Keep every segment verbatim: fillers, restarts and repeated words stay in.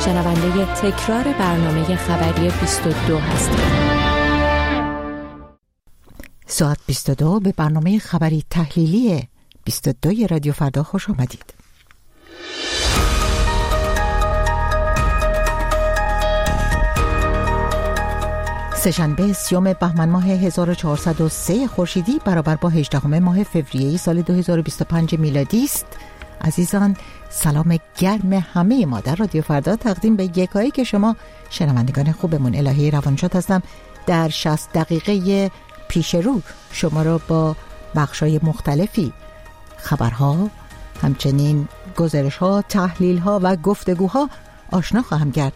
شنونده تکرار برنامه خبری بیست و دو هستید. ساعت بیست و دو به برنامه خبری تحلیلی بیست و دو رادیو فردا خوش آمدید. سه‌شنبه سیوم بهمن ماه هزار و چهارصد و سه خورشیدی برابر با هجدهم ماه فوریه سال دو هزار و بیست و پنج میلادی است. عزیزان، سلام گرم همه ما در رادیو فردا تقدیم به یکایی که شما شنوندگان خوبمون. الهی روانشاد هستم. در شصت دقیقه پیش رو شما را با بخشای مختلفی خبرها، همچنین گزارش‌ها، تحلیل‌ها و گفتگوها آشنا خواهم کرد.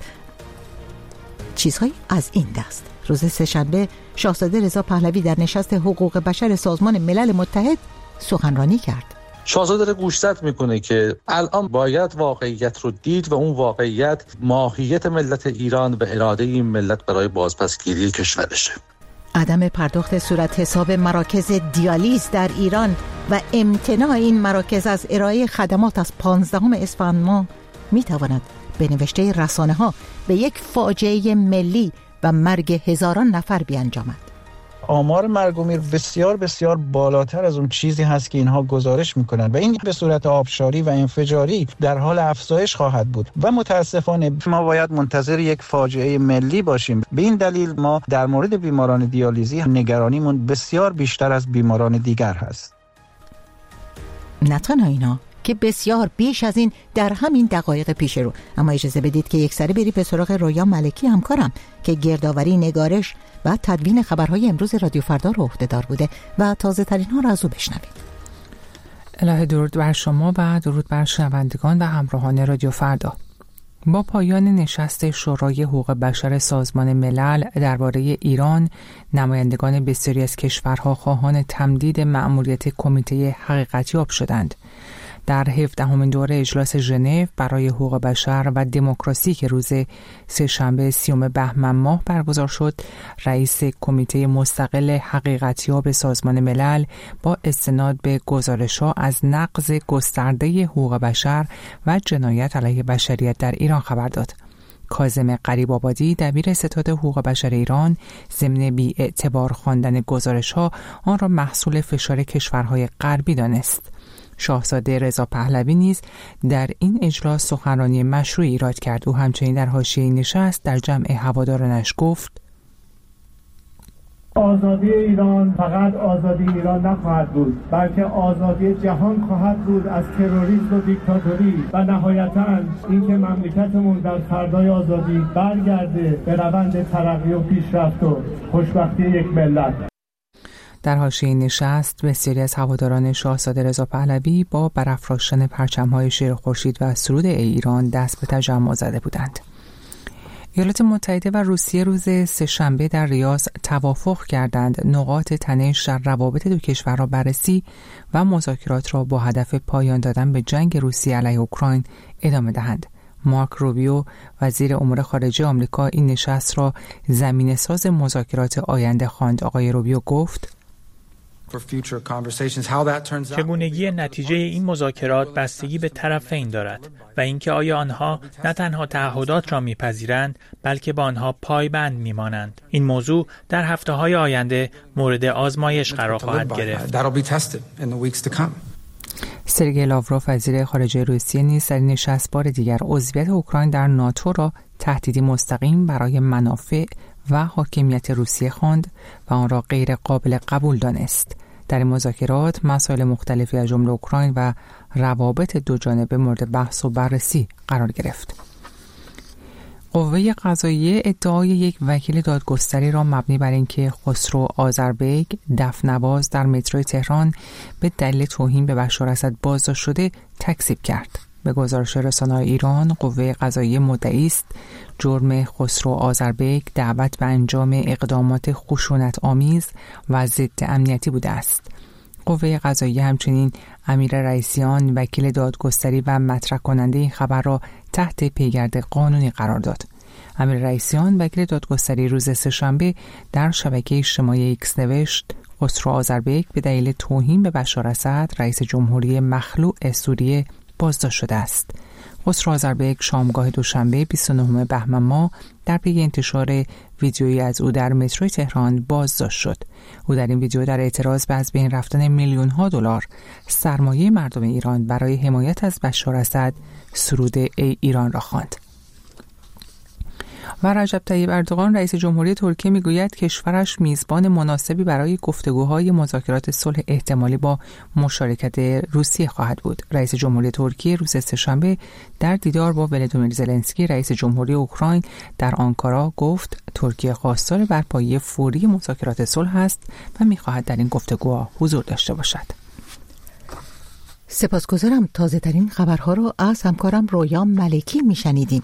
چیزهایی از این دست: روز سه‌شنبه شاهزاده رضا پهلوی در نشست حقوق بشر سازمان ملل متحد سخنرانی کرد. شاهزاده داره گوشزد میکنه که الان باید واقعیت رو دید و اون واقعیت ماهیت ملت ایران و اراده این ملت برای بازپسگیری کشورشه. عدم پرداخت صورت حساب مراکز دیالیز در ایران و امتناع این مراکز از ارائه خدمات از پانزدهم اسفند ماه میتواند به نوشته رسانه‌ها به یک فاجعه ملی و مرگ هزاران نفر بیانجامد. آمار مرگ و میر بسیار بسیار بالاتر از اون چیزی هست که اینها گزارش میکنن و این به صورت آبشاری و انفجاری در حال افزایش خواهد بود و متاسفانه ما باید منتظر یک فاجعه ملی باشیم. به این دلیل ما در مورد بیماران دیالیزی نگرانیمون بسیار بیشتر از بیماران دیگر هست. نه تنها اینا که بسیار بیش از این در همین دقایق پیش رو. اما اجازه بدید که یک سری بری به سراغ رویا ملکی همکارم که گردآوری، نگارش و تدوین خبرهای امروز رادیو فردا رو عهده‌دار بوده و تازه ترین ها رو از او بشنوید. الهی درود بر شما و درود بر شنوندگان و همراهان رادیو فردا. با پایان نشست شورای حقوق بشر سازمان ملل درباره ایران، نمایندگان بسیاری از کشورها خواهان تمدید مأموریت کمیته حقیقتیاب شدند. در هفدهمین دوره اجلاس ژنو برای حقوق بشر و دموکراسی که روز سه‌شنبه سیوم بهمن ماه برگزار شد، رئیس کمیته مستقل حقیقتیاب سازمان ملل با استناد به گزارش‌ها از نقض گسترده حقوق بشر و جنایت علیه بشریت در ایران خبر داد. کاظم غریب‌آبادی، دبیر ستاد حقوق بشر ایران، ضمن بی‌اعتبار خواندن گزارش‌ها آن را محصول فشار کشورهای غربی دانست. شاهزاده رضا پهلوی نیز در این اجلاس سخنرانی مشروعی ایراد کرد. او همچنین در حاشیه نشست در جمع هوادارانش گفت: آزادی ایران فقط آزادی ایران نخواهد بود، بلکه آزادی جهان خواهد بود از تروریسم و دیکتاتوری و نهایتاً اینکه مملکتمون در فردای آزادی برگرده به روند ترقی و پیشرفت و خوشبختی یک ملت. در حاشیه نشست بسیاری از هواداران شاهزاده رضا پهلوی با برافراشتن پرچم‌های شیر خورشید و سرود ای ایران دست به تجمع زده بودند. ایالات متحده و روسیه روز سه‌شنبه در ریاض توافق کردند نقاط تنش در روابط دو کشور را بررسی و مذاکرات را با هدف پایان دادن به جنگ روسیه علیه اوکراین ادامه دهند. مارک روبیو، وزیر امور خارجه آمریکا، این نشست را زمینه‌ساز مذاکرات آینده خواند. آقای روبیو گفت: چگونگی نتیجه این مذاکرات بستگی به طرفین دارد و اینکه آیا آنها نه تنها تعهدات را میپذیرند بلکه با آنها پایبند میمانند. این موضوع در هفته‌های آینده مورد آزمایش قرار خواهد گرفت. سرگئی لاوروف، وزیر خارجه روسیه، نیز در این نشست بار دیگر عضویت اوکراین در ناتو را تهدیدی مستقیم برای منافع و حاکمیت روسیه خواند و آن را غیر قابل قبول دانست. در این مذاکرات مسائل مختلفی از جمله اوکراین و روابط دو جانبه مورد بحث و بررسی قرار گرفت. قوه قضاییه ادعای یک وکیل دادگستری را مبنی بر اینکه خسرو آذربیگ، دفنواز در مترو تهران، به دلیل توهین به بشار اسد بازداشت شده تکذیب کرد. به گزارش رسانه‌های ایران، قوه قضاییه مدعی است جرم خسرو آذربیگ دعوت به انجام اقدامات خشونت آمیز و ضد امنیتی بوده است. قوه قضاییه همچنین امیر رئیسیان، وکیل دادگستری و مطرح کننده این خبر را تحت پیگرد قانونی قرار داد. امیر رئیسیان، وکیل دادگستری، روز سه‌شنبه در شبکه اجتماعی ایکس نوشت خسرو آذربیگ به دلیل توهین به بشار اسد، رئیس جمهوری مخلوع سوریه، بازداشت شده است. خسرو آذربیک شامگاه دوشنبه بیست و نهم بهمن ماه در پی انتشار ویدیویی از او در متروی تهران بازداشت شد. او در این ویدیو در اعتراض به از بین رفتن میلیون ها دلار سرمایه مردم ایران برای حمایت از بشار اسد سرود ای ایران را خواند. و رجب طیب اردوغان رئیس جمهوری ترکیه میگوید کشورش میزبان مناسبی برای گفتگوهای مذاکرات صلح احتمالی با مشارکت روسیه خواهد بود. رئیس جمهوری ترکیه روز سه‌شنبه در دیدار با ولادیمیر زلنسکی رئیس جمهوری اوکراین در آنکارا گفت ترکیه خواستار برپایی فوری مذاکرات صلح است و میخواهد در این گفتگوها حضور داشته باشد. سپاسگزارم. تازه ترین خبرها رو از همکارم رویا ملکی میشنیدیم.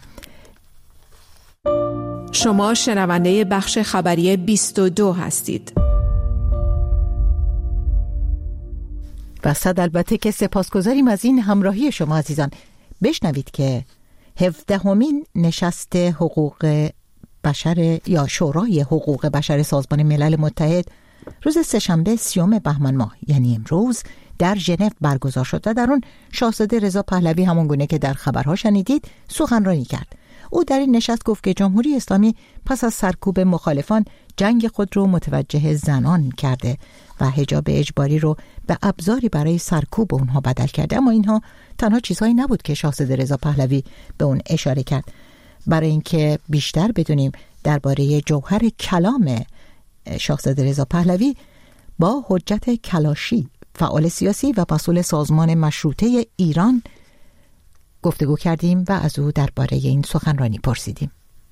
شما شنونده بخش خبری بیست و دو هستید. و صد البته که سپاسگزاریم از این همراهی شما عزیزان. بشنوید که هفدهمین نشست حقوق بشر یا شورای حقوق بشر سازمان ملل متحد روز سه‌شنبه سیوم بهمن ماه یعنی امروز در ژنو برگزار شد و در اون شاهزاده رضا پهلوی همون گونه که در خبرها شنیدید سخنرانی کرد. او در این نشست گفت که جمهوری اسلامی پس از سرکوب مخالفان جنگ خود رو متوجه زنان کرده و حجاب اجباری رو به ابزاری برای سرکوب اونها بدل کرده. اما اینها تنها چیزهایی نبود که شاهزاده رضا پهلوی به اون اشاره کرد. برای اینکه بیشتر بدونیم درباره جوهر کلام شاهزاده رضا پهلوی با حجت کلاشی فعال سیاسی و مسئول سازمان مشروطه ایران گفتگو کردیم و از او درباره این سخنرانی پرسیدیم.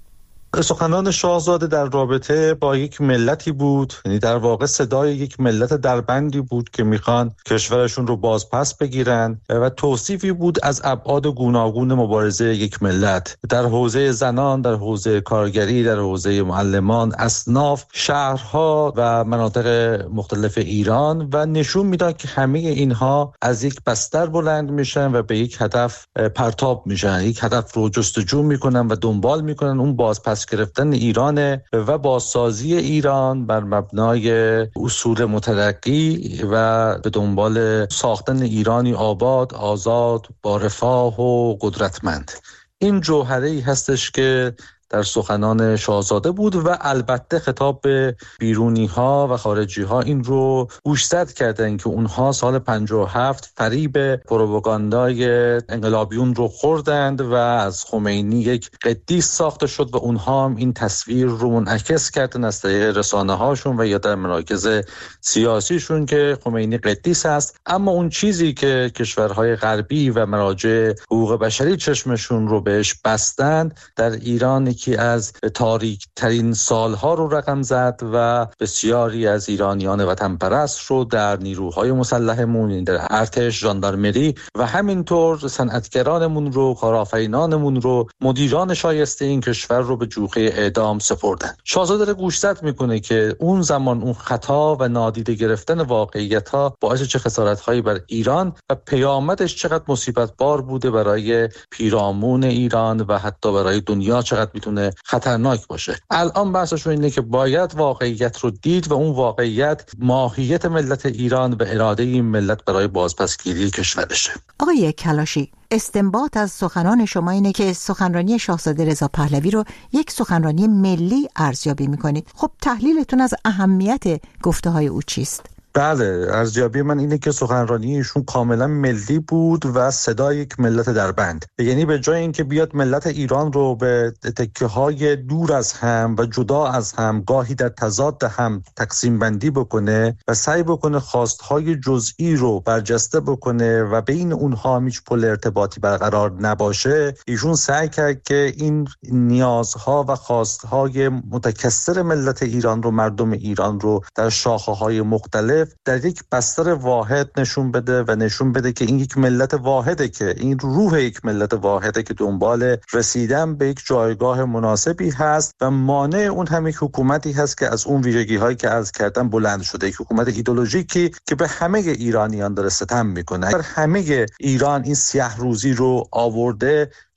سخنان شاهزاده در رابطه با یک ملتی بود، یعنی در واقع صدای یک ملت دربندی بود که میخوان کشورشون رو بازپس بگیرن و توصیفی بود از ابعاد گوناگون مبارزه یک ملت در حوزه زنان، در حوزه کارگری، در حوزه معلمان، اصناف، شهرها و مناطق مختلف ایران و نشون میداد که همه اینها از یک بستر بلند میشن و به یک هدف پرتاب میشن، یک هدف رو جستجو میکنن و دنبال میکنن، اون بازپس گرفتن ایران و بازسازی ایران بر مبنای اصول مترقی و به دنبال ساختن ایرانی آباد، آزاد، با رفاه و قدرتمند. این جوهره‌ای هستش که در سخنان شاهزاده بود و البته خطاب به بیرونی ها و خارجی ها این رو گوشزد کردن که اونها سال پنجاه و هفت فریب پروپاگاندای انقلابیون رو خوردند و از خمینی یک قدیس ساخته شد و اونها هم این تصویر رو منعکس کردن از طریق رسانه هاشون و یا در مراکز سیاسیشون که خمینی قدیس است. اما اون چیزی که کشورهای غربی و مراجع حقوق بشری چشمشون رو بهش بستند در ایران که از تاریک ترین سالها رو رقم زد و بسیاری از ایرانیان وطن پرست رو در نیروهای مسلحمون، در ارتش، ژاندارمری و همینطور صنعتگرانمون رو، کارآفرینانمون رو، مدیران شایسته این کشور رو به جوخه اعدام سپردن. شاهزاده گوشزد میکنه که اون زمان اون خطا و نادیده گرفتن واقعیت‌ها باعث چه خسارت‌هایی بر ایران و پیامدش چقدر مصیبت بار بوده برای پیرامون ایران و حتی برای دنیا چقدر میتونه خطرناک باشه. الان بحثشون اینه که باید واقعیت رو دید و اون واقعیت ماهیت ملت ایران و اراده این ملت برای بازپسگیری کشورشه. آقای کلاشی، استنباط از سخنان شما اینه که سخنرانی شاهزاده رضا پهلوی رو یک سخنرانی ملی ارزیابی میکنید. خب تحلیلتون از اهمیت گفته های او چیست؟ بله، ارزیابی من اینه که سخنرانی ایشون کاملا ملی بود و صدای یک ملت دربند. یعنی به جای اینکه بیاد ملت ایران رو به تکه‌های دور از هم و جدا از هم، گاهی در تضاد هم تقسیم بندی بکنه و سعی بکنه خواستهای جزئی رو برجسته بکنه و بین اونها هیچ پل ارتباطی برقرار نباشه، ایشون سعی کرد که این نیازها و خواستهای متکثر ملت ایران رو، مردم ایران رو در شاخه‌های مختلف در یک بستر واحد نشون بده و نشون بده که این یک ملت واحده، که این روح یک ملت واحده که دنبال رسیدن به یک جایگاه مناسبی هست و مانع اون هم یک حکومتی هست که از اون ویژگی هایی که عرض کردم بلند شده، یک حکومت ایدئولوژیکی که به همه ایرانیان داره ستم میکنه. در همه ایران این سیاه روزی رو آورده،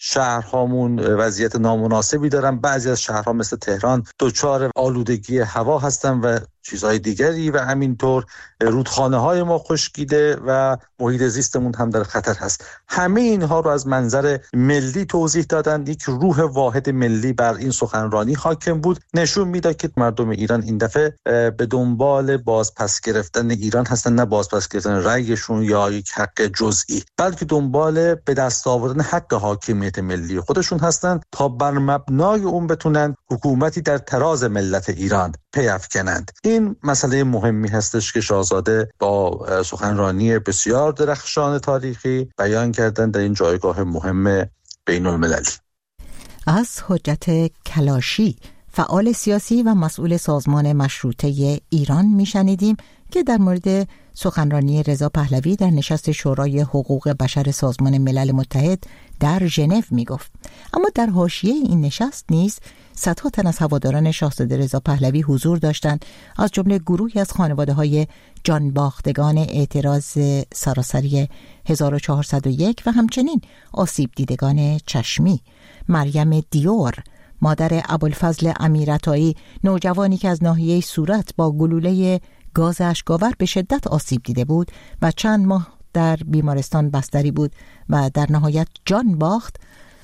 شهرهامون وضعیت نامناسبی دارن، بعضی از شهرها مثل تهران دچار آلودگی هوا هستن و چیزهای دیگری و همینطور رودخانه های ما خشکیده و محیط زیستمون هم در خطر هست. همه اینها رو از منظر ملی توضیح دادن. یک روح واحد ملی بر این سخنرانی حاکم بود، نشون میداد که مردم ایران این دفعه به دنبال بازپس گرفتن ایران هستن، نه بازپس گرفتن رأیشون یا یک حق جزئی، بلکه دنبال به دست آوردن حق حاکمیت ملی خودشون هستن تا بر مبنای اون بتونن حکومتی در تراز ملت ایران پی افکنند. این مسئله مهمی هستش که شاهزاده با سخنرانی بسیار درخشان تاریخی بیان کردن در این جایگاه مهم بین المللی. از حجت کلاشی، فعال سیاسی و مسئول سازمان مشروطه ایران میشنیدیم که در مورد سخنرانی رضا پهلوی در نشست شورای حقوق بشر سازمان ملل متحد در ژنو میگفت. اما در حاشیه این نشست نیز صدها تن از هواداران شاهزاده رضا پهلوی حضور داشتند، از جمله گروهی از خانواده‌های جانباختگان اعتراض سراسری هزار و چهارصد و یک و همچنین آسیب دیدگان چشمی. مریم دیور، مادر ابوالفضل امیرعطایی، نوجوانی که از ناحیه صورت با گلوله گاز اشک‌آور به شدت آسیب دیده بود و چند ماه در بیمارستان بستری بود و در نهایت جان باخت،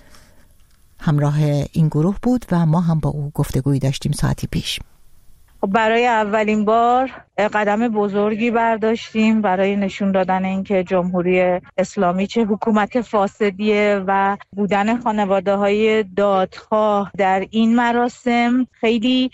همراه این گروه بود و ما هم با او گفتگویی داشتیم ساعتی پیش. برای اولین بار قدم بزرگی برداشتیم برای نشون دادن اینکه جمهوری اسلامی چه حکومت فاسدیه و بودن خانواده‌های دادخواه در این مراسم خیلی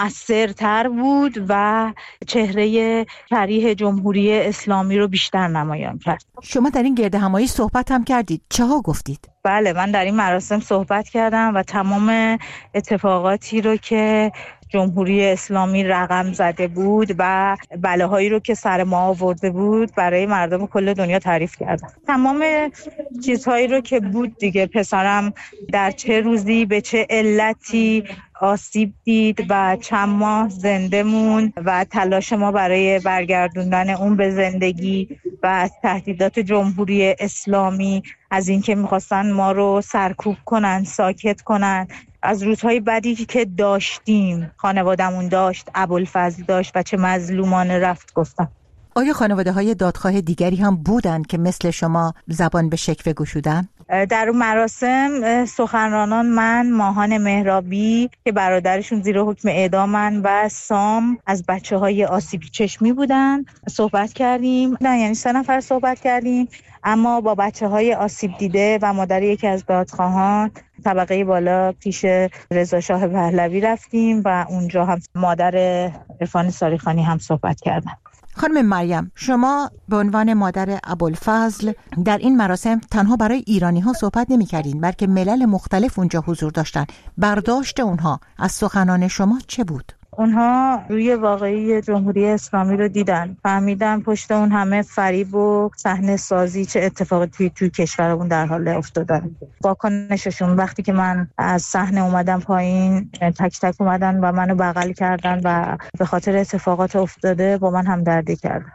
مؤثرتر بود و چهره کریه جمهوری اسلامی رو بیشتر نمایان کرد. شما در این گرد همایی صحبت هم کردید، چه ها گفتید؟ بله، من در این مراسم صحبت کردم و تمام اتفاقاتی رو که جمهوری اسلامی رقم زده بود و بلاهایی رو که سر ما آورده بود برای مردم کل دنیا تعریف کردم. تمام چیزهایی رو که بود دیگه، پسرم در چه روزی به چه علتی آسیب دید و چند ماه زنده موند و تلاش ما برای برگردوندن اون به زندگی و از تهدیدات جمهوری اسلامی، از اینکه میخواستن ما رو سرکوب کنن، ساکت کنن، از روزهای بدی که داشتیم، خانوادمون داشت، ابوالفضل داشت و چه مظلومانه رفت گفتم. آیا خانواده های دادخواه دیگری هم بودند که مثل شما زبان به شکوه گشودن؟ در مراسم سخنرانان من، ماهان مهرابی که برادرشون زیر حکم اعدامن و سام از بچه های آسیبی چشمی بودن صحبت کردیم. نه یعنی سه نفر صحبت کردیم، اما با بچه های آسیب دیده و مادر یکی از دادخواهان طبقه بالا پیش رضا شاه پهلوی رفتیم و اونجا هم مادر عرفان ساریخانی هم صحبت کردن. خانم مریم، شما به عنوان مادر ابوالفضل در این مراسم تنها برای ایرانی ها صحبت نمی کردین، بلکه ملل مختلف اونجا حضور داشتن. برداشت اونها از سخنان شما چه بود؟ اونها روی واقعی جمهوری اسلامی رو دیدن، فهمیدن پشت اون همه فریب و صحنه سازی چه اتفاقی توی توی کشورمون در حال افتادن. واکنششون وقتی که من از صحنه اومدم پایین، تک تک اومدن و منو بغل کردن و به خاطر اتفاقات افتاده با من همدردی کردن.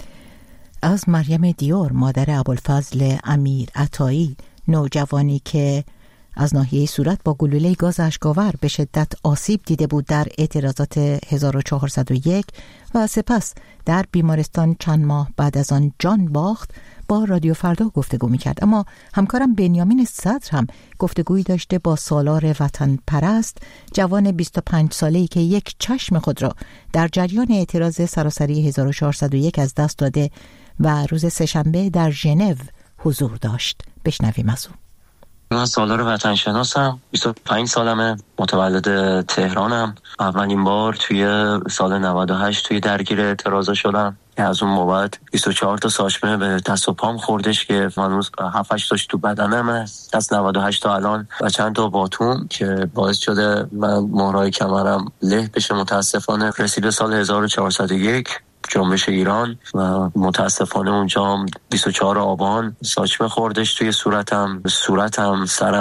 از مریم دیور، مادر ابوالفضل امیرعطایی، نوجوانی که از ناحیه صورت با گلوله گاز اشک‌آور به شدت آسیب دیده بود در اعتراضات هزار و چهارصد و یک و سپس در بیمارستان چند ماه بعد از آن جان باخت، با رادیو فردا گفتگو می‌کرد. اما همکارم بنیامین صدر هم گفتگویی داشته با سالار وطن پرست، جوان بیست و پنج ساله‌ای که یک چشم خود را در جریان اعتراض سراسری هزار و چهارصد و یک از دست داده و روز سه‌شنبه در ژنو حضور داشت. بشنویم از او. من سالار وطن شناسم، بیست و پنج سالمه، متولد تهرانم. اولین بار توی سال نود و هشت توی درگیر اعتراضا شدم که از اون موقع بیست و چهار تا ساچمه به دست و پام خوردش که هنوز هفت هشت تاش تو بدنمه از نود و هشت تا الان و چند تا باتون که باعث شده من مهرای کمرم له بشه. متاسفانه رسید سال هزار و چهارصد و یک جنبش ایران و متاسفانه اونجا بیست و چهار آبان ساچمه خوردش توی صورتم، صورتم، سرم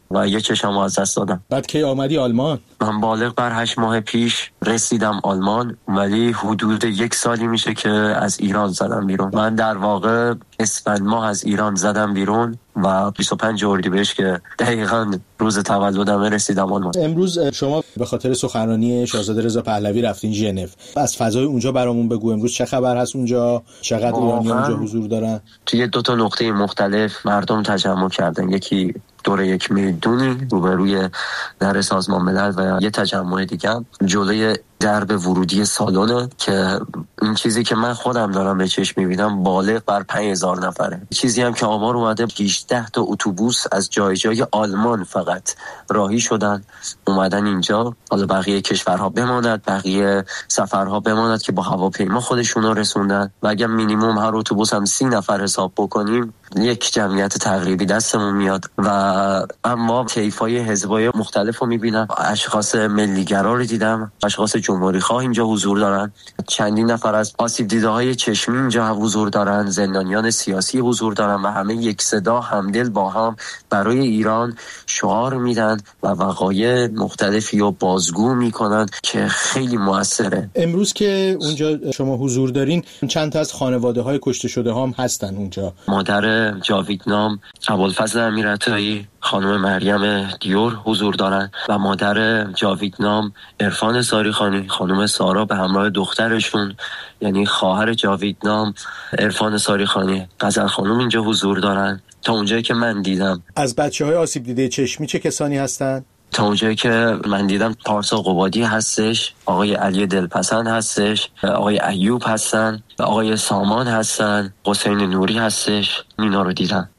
و یه چشم از دست دادم. بعد کی آمدی آلمان؟ من بالغ بر هشت ماه پیش رسیدم آلمان، ولی حدود یک سالی میشه که از ایران زدم بیرون. من در واقع اسفند ماه از ایران زدم بیرون و بیست و پنج اردیبهشت که دقیقاً روز تولدم رسیدم آلمان. امروز شما به خاطر سخنرانی شاهزاده رضا پهلوی رفتین ژنو. از فضای اونجا برامون بگو، امروز چه خبر هست اونجا؟ چقدر ایرانی‌ها اونجا حضور دارن؟ توی دو تا نقطه مختلف مردم تجمع کردن. یکی دور یک میدونی روبروی در سازمان ملل و یه تجمع دیگه جلوی درب ورودی سالن که این چیزی که من خودم دارم به چشم می‌بینم بالغ بر پنج هزار نفره. چیزی هم که آمار اومده هجده تا اتوبوس از جای جای آلمان فقط راهی شدن اومدن اینجا. حالا بقیه کشورها بماند، بقیه سفرها بماند که با هواپیما خودشونا رسوندن و اگر مینیمم هر اتوبوس هم سی نفر حساب بکنیم یک جمعیت تقریبی دستمون میاد. و اما کیفای حزبای مختلف رو میبینم، اشخاص ملیگرا رو دیدم، اشخاص جمهوری خواه اینجا حضور دارن، چندین نفر از آسیب دیده های چشمی اینجا حضور دارن، زندانیان سیاسی حضور دارن و همه یک صدا همدل با هم برای ایران شعار میدن و وقایع مختلفی رو بازگو میکنن که خیلی موثره. امروز که اونجا شما حضور دارین چند تا از خانواده های کشته شده هم هستن اونجا. مادر جاویدنام ابوالفضل امیرعطایی، خانم مریم دیور حضور دارن و مادر جاویدنام عرفان ساریخانی، خانم سارا به همراه دخترشون یعنی خواهر جاویدنام عرفان ساریخانی غزل خانم اینجا حضور دارن. تا اونجایی که من دیدم از بچه‌های آسیب دیده چشمی چه کسانی هستن؟ تا اونجایی که من دیدم پارسا قبادی هستش، آقای علی دلپسند هستش، آقای ایوب هستن، آقای سامان هستن، حسین نوری هستش. اینا رو دیدم.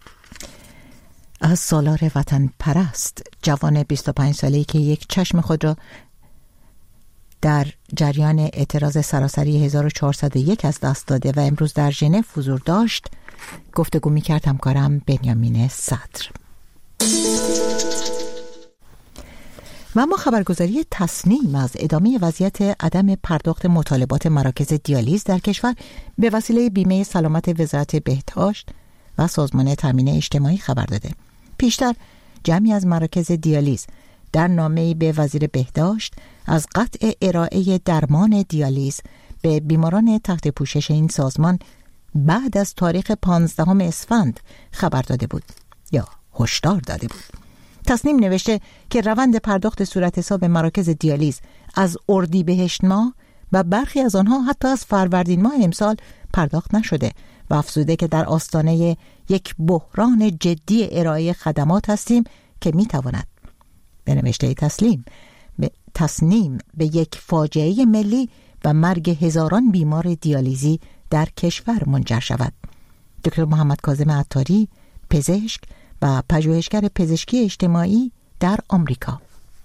از سالار وطن پرست، جوان بیست و پنج ساله‌ای که یک چشم خود را در جریان اعتراض سراسری هزار و چهارصد و یک از دست داده و امروز در ژنو حضور داشت، گفتگو می‌کرد همکارم بنیامین صدر. و اما خبرگزاری تصنیم از ادامه وضعیت عدم پرداخت مطالبات مراکز دیالیز در کشور به وسیله بیمه سلامت وزارت بهداشت و سازمان تامین اجتماعی خبر داده. پیشتر جمعی از مراکز دیالیز در نامه‌ای به وزیر بهداشت از قطع ارائه درمان دیالیز به بیماران تحت پوشش این سازمان بعد از تاریخ پانزدهم اسفند خبر داده بود یا هشدار داده بود. تصنیم نوشته که روند پرداخت صورت حساب مراکز دیالیز از اردیبهشت ماه و برخی از آنها حتی از فروردین ماه امسال پرداخت نشده و افزوده که در آستانه یک بحران جدی ارائه خدمات هستیم که میتواند به نوشته تسلیم به تصنیم به یک فاجعه ملی و مرگ هزاران بیمار دیالیزی در کشور منجر شود. دکتر محمد کاظم عطاری، پزشک و پژوهشگر پزشکی اجتماعی در آمریکا: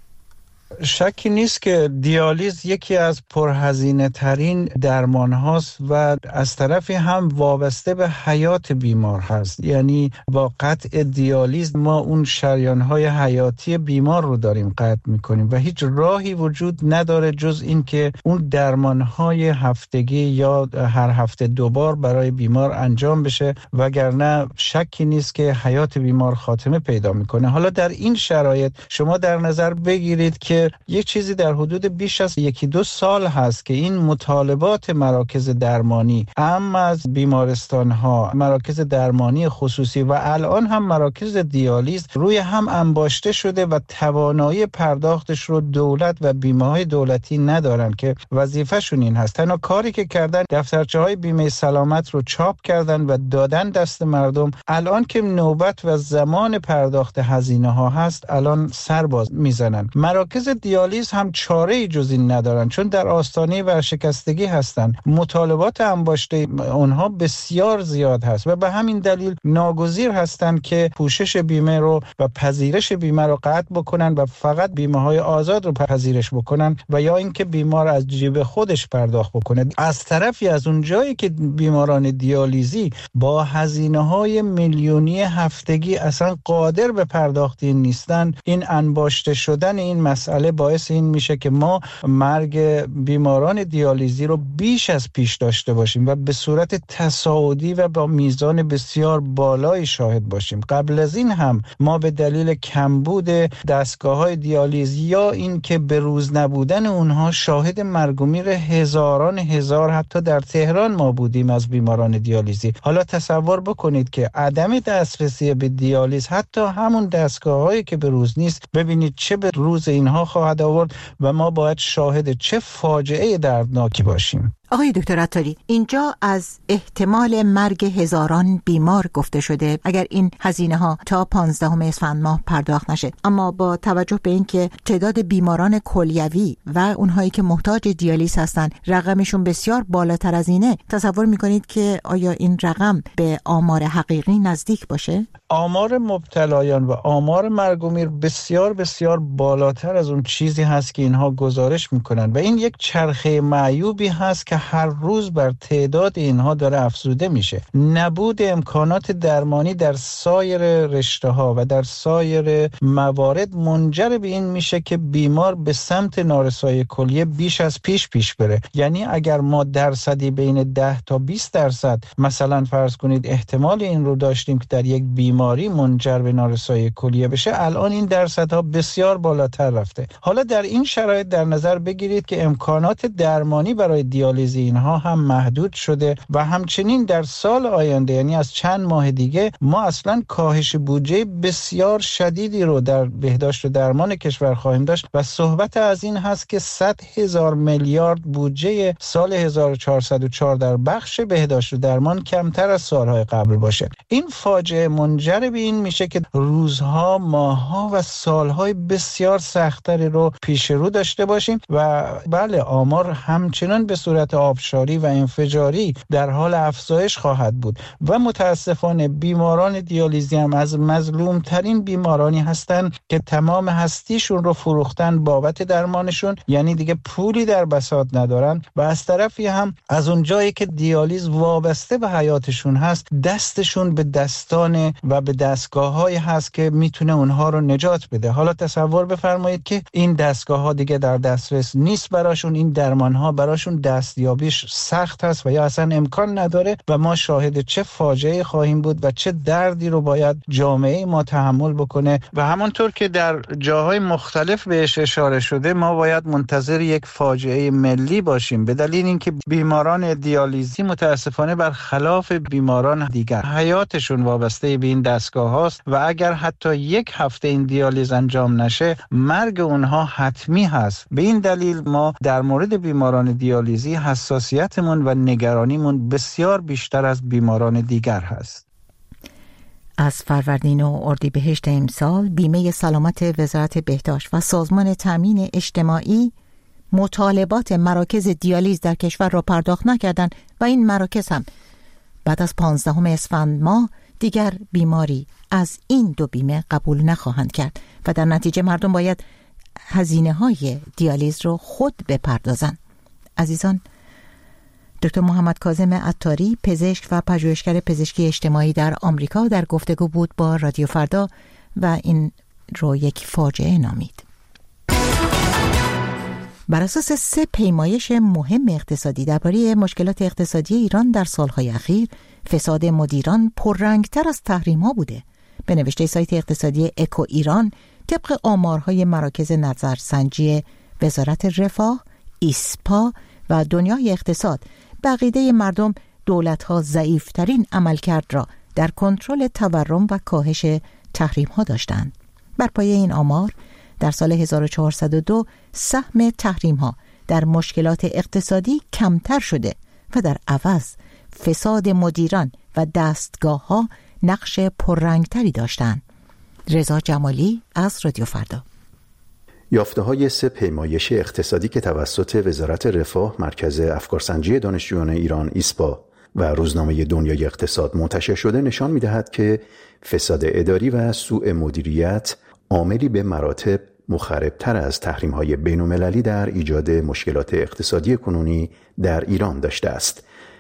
شکی نیست که دیالیز یکی از پرهزینه ترین درمان هاست و از طرفی هم وابسته به حیات بیمار هست. یعنی با قطع دیالیز ما اون شریان های حیاتی بیمار رو داریم قطع میکنیم و هیچ راهی وجود نداره جز این که اون درمان های هفتگی یا هر هفته دوبار برای بیمار انجام بشه، وگرنه شکی نیست که حیات بیمار خاتمه پیدا میکنه. حالا در این شرایط شما در نظر بگیرید که یک چیزی در حدود بیش از یکی دو سال هست که این مطالبات مراکز درمانی، اما از بیمارستان ها، مراکز درمانی خصوصی و الان هم مراکز دیالیز روی هم انباشته شده و توانایی پرداختش رو دولت و بیمه های دولتی ندارن که وظیفه‌شون این هست. تنها کاری که کردن دفترچه های بیمه سلامت رو چاپ کردن و دادن دست مردم. الان که نوبت و زمان پرداخت هزینه ها هست الان سرباز میزنن. مراکز دیالیز هم چاره‌ای جز این ندارن چون در آستانه ورشکستگی هستن. مطالبات انباشته اونها بسیار زیاد هست و به همین دلیل ناگزیر هستن که پوشش بیمه رو و پذیرش بیمه رو قطع بکنن و فقط بیمه های آزاد رو پذیرش بکنن و یا اینکه بیمار از جیب خودش پرداخت بکنه. از طرفی از اون جایی که بیماران دیالیزی با هزینه های میلیونی هفتگی اصلا قادر به پرداخت این نیستن، این انباشته شدن این مسئله مسئله باعث این میشه که ما مرگ بیماران دیالیزی رو بیش از پیش داشته باشیم و به صورت تصاعدی و با میزان بسیار بالایی شاهد باشیم. قبل از این هم ما به دلیل کمبود دستگاه‌های دیالیز یا این که به روز نبودن اونها شاهد مرگ و میر هزاران هزار حتی در تهران ما بودیم از بیماران دیالیزی. حالا تصور بکنید که عدم دسترسی به دیالیز، حتی همون دستگاه‌هایی که به روز نیست، ببینید چه به روز اینها خواهد آورد و ما باید شاهد چه فاجعه دردناکی باشیم. آقای دکتر عطاری، اینجا از احتمال مرگ هزاران بیمار گفته شده اگر این هزینه ها تا پانزدهم اسفند ماه پرداخت نشه، اما با توجه به اینکه تعداد بیماران کلیوی و اونهایی که محتاج دیالیز هستن رقمشون بسیار بالاتر از اینه، تصور میکنید که آیا این رقم به آمار حقیقی نزدیک باشه؟ آمار مبتلایان و آمار مرگ و میر بسیار بسیار بالاتر از اون چیزی هست که اینها گزارش میکنن و این یک چرخه معیوبی هست که هر روز بر تعداد اینها داره افزوده میشه. نبود امکانات درمانی در سایر رشته ها و در سایر موارد منجر به این میشه که بیمار به سمت نارسایی کلیه بیش از پیش پیش بره. یعنی اگر ما درصدی بین ده تا بیست درصد مثلا فرض کنید احتمال این رو داشتیم که در یک بیماری منجر به نارسایی کلیه بشه، الان این درصدها بسیار بالاتر رفته. حالا در این شرایط در نظر بگیرید که امکانات درمانی برای دیالیز اینها هم محدود شده و همچنین در سال آینده، یعنی از چند ماه دیگه، ما اصلا کاهش بودجه بسیار شدیدی رو در بهداشت و درمان کشور خواهیم داشت و صحبت از این هست که صد هزار میلیارد بودجه سال هزار و چهارصد و چهار در بخش بهداشت و درمان کمتر از سالهای قبل باشه. این فاجعه منجر به این میشه که روزها، ماهها و سالهای بسیار سختری رو پیش رو داشته باشیم و بله، آمار همچنان به صورت آبشاری و انفجاری در حال افزایش خواهد بود و متاسفانه بیماران دیالیزی هم از مظلوم ترین بیمارانی هستند که تمام هستیشون رو فروختن بابت درمانشون، یعنی دیگه پولی در بساط ندارن و از طرفی هم از اون جایی که دیالیز وابسته به حیاتشون هست، دستشون به دستان و به دستگاه‌هایی هست که میتونه اونها رو نجات بده. حالا تصور بفرمایید که این دستگاه‌ها دیگه در دسترس نیست براشون، این درمان‌ها براشون دستیابیش سخت هست و یا اصلا امکان نداره و ما شاهد چه فاجعه خواهیم بود و چه دردی رو باید جامعه ما تحمل بکنه. و همونطور که در جاهای مختلف بهش اشاره شده، ما باید منتظر یک فاجعه ملی باشیم، به دلیل اینکه بیماران دیالیزی متاسفانه برخلاف بیماران دیگر حیاتشون وابسته به این دستگاه هاست و اگر حتی یک هفته این دیالیز انجام نشه، مرگ اونها حتمی هست. به این دلیل ما در مورد بیماران دیالیزی حساسیتمون و نگرانیمون بسیار بیشتر از بیماران دیگر هست. از فروردین و اردیبهشت امسال بیمه سلامت وزارت بهداشت و سازمان تامین اجتماعی مطالبات مراکز دیالیز در کشور را پرداخت نکردند و این مراکز هم بعد از پانزدهم اسفند ماه دیگر بیماری از این دو بیمه قبول نخواهند کرد و در نتیجه مردم باید هزینه های دیالیز رو خود بپردازند. عزیزان، دکتر محمد کاظم عطاری، پزشک و پژوهشگر پزشکی اجتماعی در آمریکا، در گفتگو بود با رادیو فردا و این رو یک فاجعه نامید. بر اساس سه پیمایش مهم اقتصادی درباره مشکلات اقتصادی ایران در سالهای اخیر، فساد مدیران پررنگتر از تحریم‌ها بوده. به نوشته سایت اقتصادی اکو ایران، طبق آمارهای مراکز نظرسنجی وزارت رفاه، ایسپا و دنیای اقتصاد، بقیده مردم دولت‌ها ضعیف‌ترین عملکرد را در کنترل تورم و کاهش تحریم‌ها داشتند. بر پایه این آمار، در سال هزار و چهارصد و دو سهم تحریم‌ها در مشکلات اقتصادی کمتر شده و در عوض فساد مدیران و دستگاه‌ها نقش پررنگتری داشتند. رضا جمالی از رادیو فردا. یافته‌های سه پیمایش اقتصادی که توسط وزارت رفاه، مرکز افکارسنجی دانشجویان ایران ایسپا و روزنامه دنیای اقتصاد منتشر شده نشان می‌دهد که فساد اداری و سوء مدیریت عاملی به مراتب مخربتر از تحریم‌های بین‌المللی در ایجاد مشکلات اقتصادی کنونی در ایران داشته است.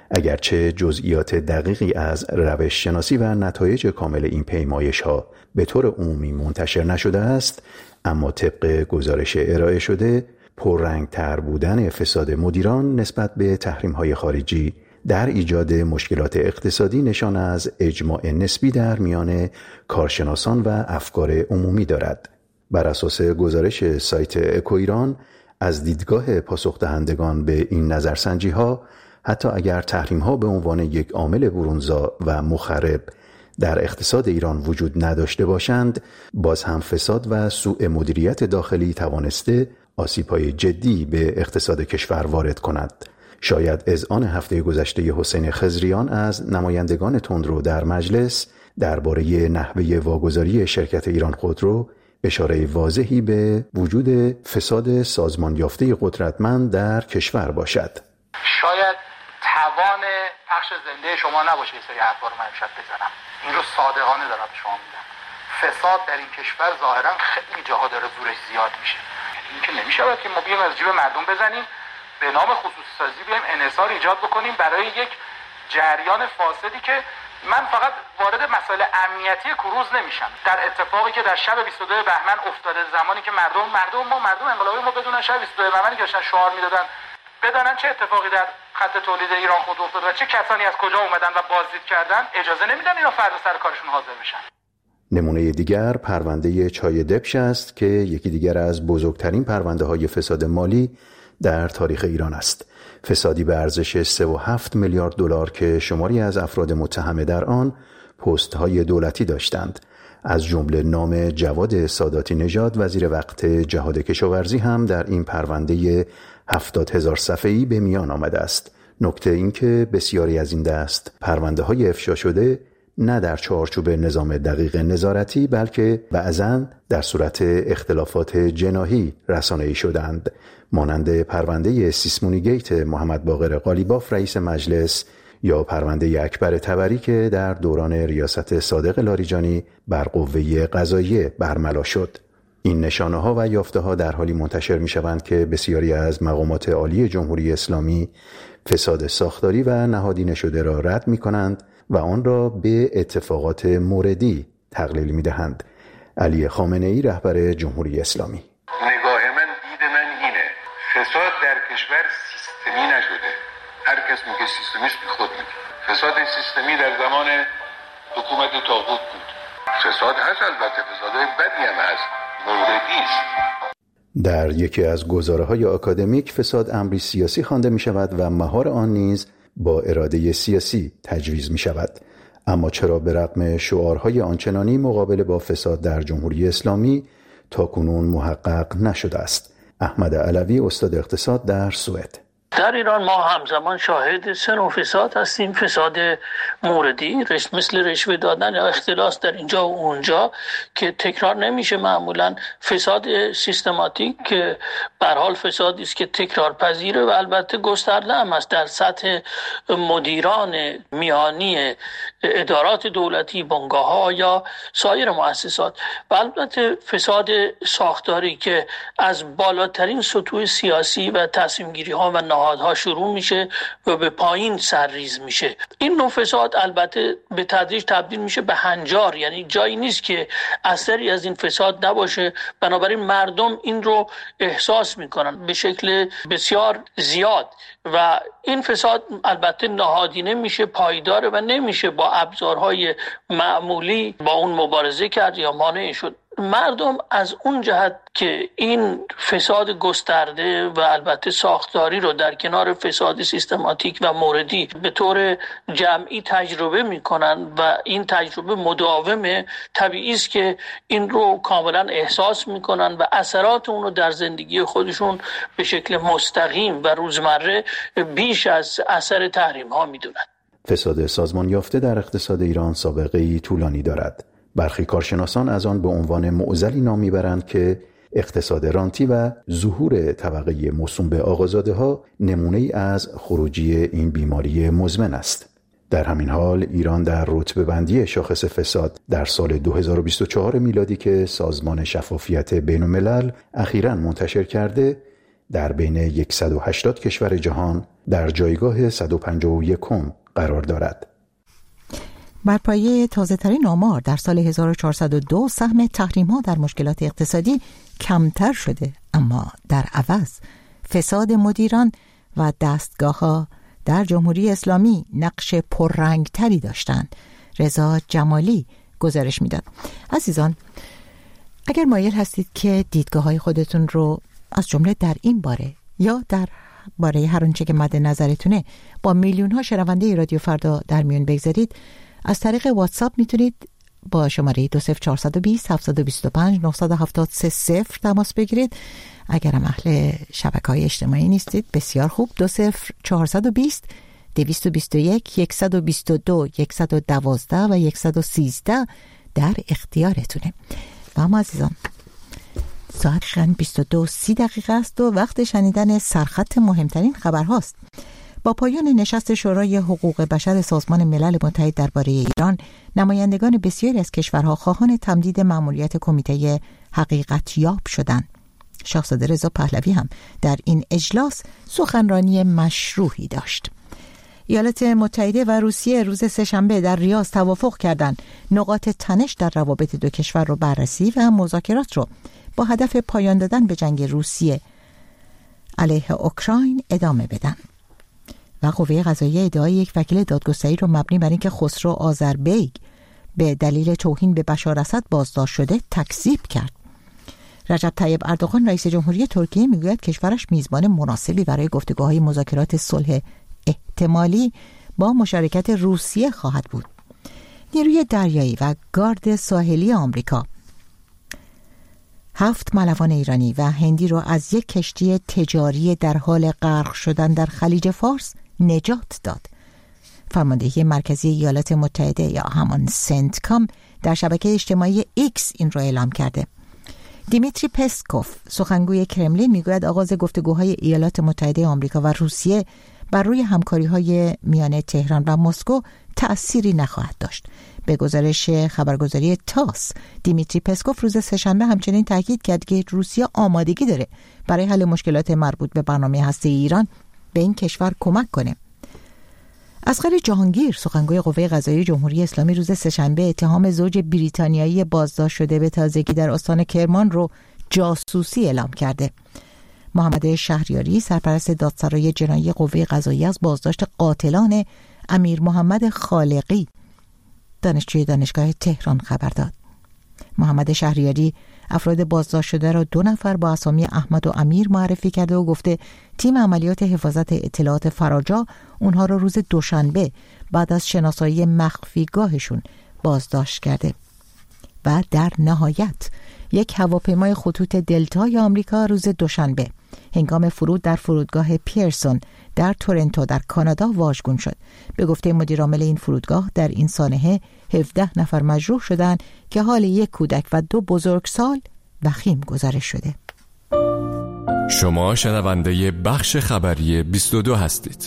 اگرچه جزئیات دقیقی از روش شناسی و نتایج کامل این پیمایش ها به طور عمومی منتشر نشده است، اما طبق گزارش ارائه شده پررنگ‌تر بودن فساد مدیران نسبت به تحریم‌های خارجی در ایجاد مشکلات اقتصادی نشان از اجماع نسبی در میان کارشناسان و افکار عمومی دارد. بر اساس گزارش سایت اکو ایران، از دیدگاه پاسخ دهندگان به این نظرسنجی ها، حتی اگر تحریم ها به عنوان یک عامل برونزا و مخرب در اقتصاد ایران وجود نداشته باشند، باز هم فساد و سوء مدیریت داخلی توانسته آسیب‌های جدی به اقتصاد کشور وارد کند. شاید اذعان هفته گذشته حسین خضریان از نمایندگان تندرو در مجلس درباره نحوه واگذاری شرکت ایران خودرو اشاره واضحی به وجود فساد سازمان یافته قدرتمند در کشور باشد. شاید توان پخش زنده شما نباشه یه سری حرفا رو من امشب بزنم. این رو صادقانه دارم به شما میگم. فساد در این کشور ظاهرا خیلی جاها داره زورش زیاد میشه. این که نمیشه که ما بیایم از جیب مردم بزنیم به نام خصوصی سازی بیایم انحصار ایجاد بکنیم برای یک جریان فاسدی که من فقط وارد مسائل امنیتی کروز نمیشم. در اتفاقی که در شب بیست و دو بهمن افتاده، زمانی که مردم مردم ما مردم انقلابی ما بدونن شب بیست و دو بهمنی که داشتن شعار میدادن، بدانن چه اتفاقی در خط تولید ایران خود افتاد و چه کسانی از کجا اومدن و بازدید کردن، اجازه نمیدن اینا فردا سر کارشون حاضر بشن. نمونه دیگر پرونده چای دبش است که یکی دیگر از بزرگترین پرونده های فساد مالی در تاریخ ایران است. فسادی به ارزش سه و هفت میلیارد دلار که شماری از افراد متهم در آن پست های دولتی داشتند. از جمله نام جواد ساداتی نژاد وزیر وقت جهاد کشاورزی هم در این پرونده هفتاد هزار صفحه‌ای به میان آمده است. نکته این که بسیاری از این دست پرونده های افشا شده نه در چارچوب نظام دقیق نظارتی بلکه بعضاً در صورت اختلافات جناحی رسانه‌ای شدند، مانند پرونده سیسمونی گیت محمد باقر قالیباف رئیس مجلس یا پرونده اکبر طبری که در دوران ریاست صادق لاریجانی بر قوه قضاییه برملا شد. این نشانه‌ها و یافته‌ها در حالی منتشر می‌شوند که بسیاری از مقامات عالی جمهوری اسلامی فساد ساختاری و نهادینه شده را رد می‌کنند و آن را به اتفاقات موردی تقلیل می‌دهند. علی خامنه‌ای رهبر جمهوری اسلامی: نگاه من، دید من اینه، فساد در کشور سیستمی نشده. هر کس میگه سیستمیست بی خود میگه. فساد سیستمی در زمان حکومت طاغوت بود. فساد هست، البته فسادهای بدی هم هست، موردی است. در یکی از گزاره‌های آکادمیک فساد امری سیاسی خوانده می‌شود و مهار آن نیز با اراده سیاسی تجویز می‌شود. اما چرا به رغم شعارهای آنچنانی مقابله با فساد در جمهوری اسلامی تاکنون محقق نشده است؟ احمد علوی استاد اقتصاد در سوئد: در ایران ما همزمان شاهد سه نوع فساد هستیم. فساد موردی مثل رشوه دادن یا اختلاس در اینجا و اونجا که تکرار نمیشه معمولا. فساد سیستماتیک که به هر حال فسادی است که تکرار پذیره و البته گسترده هم است در سطح مدیران میانی ادارات دولتی، بنگاه‌ها یا سایر مؤسسات، و البته فساد ساختاری که از بالاترین سطوح سیاسی و تصمیم گیری ها و نهادها شروع میشه و به پایین سرریز میشه. این نوع فساد البته به تدریج تبدیل میشه به هنجار، یعنی جایی نیست که اثری از این فساد نباشه، بنابراین مردم این رو احساس میکنن به شکل بسیار زیاد و این فساد البته نهادینه میشه، پایداره و نمیشه با ابزارهای معمولی با اون مبارزه کرد یا مانع شد. مردم از اون جهت که این فساد گسترده و البته ساختاری رو در کنار فساد سیستماتیک و موردی به طور جمعی تجربه میکنن و این تجربه مداومه، طبیعی است که این رو کاملا احساس میکنن و اثرات اون رو در زندگی خودشون به شکل مستقیم و روزمره بیش از اثر تحریم ها میدونن. فساد سازمان یافته در اقتصاد ایران سابقه‌ای طولانی دارد. برخی کارشناسان از آن به عنوان معضلی نام میبرند که اقتصاد رانتی و ظهور طبقه موسوم به آقازاده‌ها نمونه‌ای از خروجی این بیماری مزمن است. در همین حال ایران در رتبه بندی شاخص فساد در سال دو هزار و بیست و چهار میلادی که سازمان شفافیت بین‌الملل اخیراً منتشر کرده در بین صد و هشتاد کشور جهان در جایگاه صد و پنجاه و یک قرار دارد. بر پایه تازه‌ترین آمار در سال هزار و چهارصد و دو سهم تحریم‌ها در مشکلات اقتصادی کمتر شده، اما در عوض فساد مدیران و دستگاه‌ها در جمهوری اسلامی نقش پررنگتری داشتند. رضا جمالی گزارش میداد. عزیزان، اگر مایل هستید که دیدگاه‌های خودتون رو از جمله در این باره یا در باره هر آنچه که مد نظرتونه با میلیون‌ها شنونده رادیو فردا در میون بگذارید، از طریق واتساپ میتونید با شماره دو صفر چهار دو صفر هفت دو پنج نه هفت سه صفر تماس بگیرید. اگر هم اهل شبکه‌های اجتماعی نیستید، بسیار خوب، دو صفر چهار دو صفر دویست و بیست و یک صد و بیست و دو صد و دوازده و صد و سیزده در اختیارتونه. و اما عزیزان، ساعت خن بیست و دو و سی دقیقه است و وقت شنیدن سرخط مهمترین خبرهاست. با پایان نشست شورای حقوق بشر سازمان ملل متحد درباره ایران، نمایندگان بسیاری از کشورها خواهان تمدید مأموریت کمیته حقیقتیاب شدند. شاهزاده رضا پهلوی هم در این اجلاس سخنرانی مشروحی داشت. ایالات متحده و روسیه روز سه‌شنبه در ریاض توافق کردند نقاط تنش در روابط دو کشور رو بررسی و مذاکرات رو با هدف پایان دادن به جنگ روسیه علیه اوکراین ادامه بدن. و قوه قضاییه ادعای یک وکیل دادگستری رو مبنی بر اینکه خسرو آذربیگ به دلیل توهین به بشار اسد بازداشت شده تکذیب کرد. رجب طیب اردوغان رئیس جمهوری ترکیه میگوید کشورش میزبان مناسبی برای گفتگوهای مذاکرات صلح احتمالی با مشارکت روسیه خواهد بود. نیروی دریایی و گارد ساحلی آمریکا هفت ملوان ایرانی و هندی را از یک کشتی تجاری در حال غرق شدن در خلیج فارس نجات داد. فرماندهی مرکزی ایالات متحده یا همان سنتکام در شبکه اجتماعی ایکس این را اعلام کرده. دیمیتری پسکوف سخنگوی کرملین میگوید آغاز گفتگوهای ایالات متحده آمریکا و روسیه بر روی همکاری‌های میان تهران و مسکو تأثیری نخواهد داشت. به گزارش خبرگزاری تاس، دیمیتری پسکوف روز سه‌شنبه همچنین تاکید کرد که روسیه آمادگی داره برای حل مشکلات مربوط به برنامه هسته‌ای ایران به این کشور کمک کنه. اصغر جهانگیر سخنگوی قوه قضاییه جمهوری اسلامی روز سه‌شنبه اتهام زوج بریتانیایی بازداشت شده به تازگی در استان کرمان رو جاسوسی اعلام کرده. محمد شهریاری سرپرست دادسرای جنایی قوه قضاییه از بازداشت قاتلان امیر محمد خالقی دانشجوی دانشگاه تهران خبر داد. محمد شهریاری افراد بازداشت شده را دو نفر با اسامی احمد و امیر معرفی کرده و گفته تیم عملیات حفاظت اطلاعات فراجا اونها را روز دوشنبه بعد از شناسایی مخفیگاهشون بازداشت کرده. و در نهایت یک هواپیمای خطوط دلتای آمریکا روز دوشنبه هنگام فرود در فرودگاه پیرسون در تورنتو در کانادا واژگون شد. به گفته مدیر عامل این فرودگاه در این سانحه هفده نفر مجروح شدند که حال یک کودک و دو بزرگسال وخیم گزارش شده. شما شنونده بخش خبری بیست و دو هستید.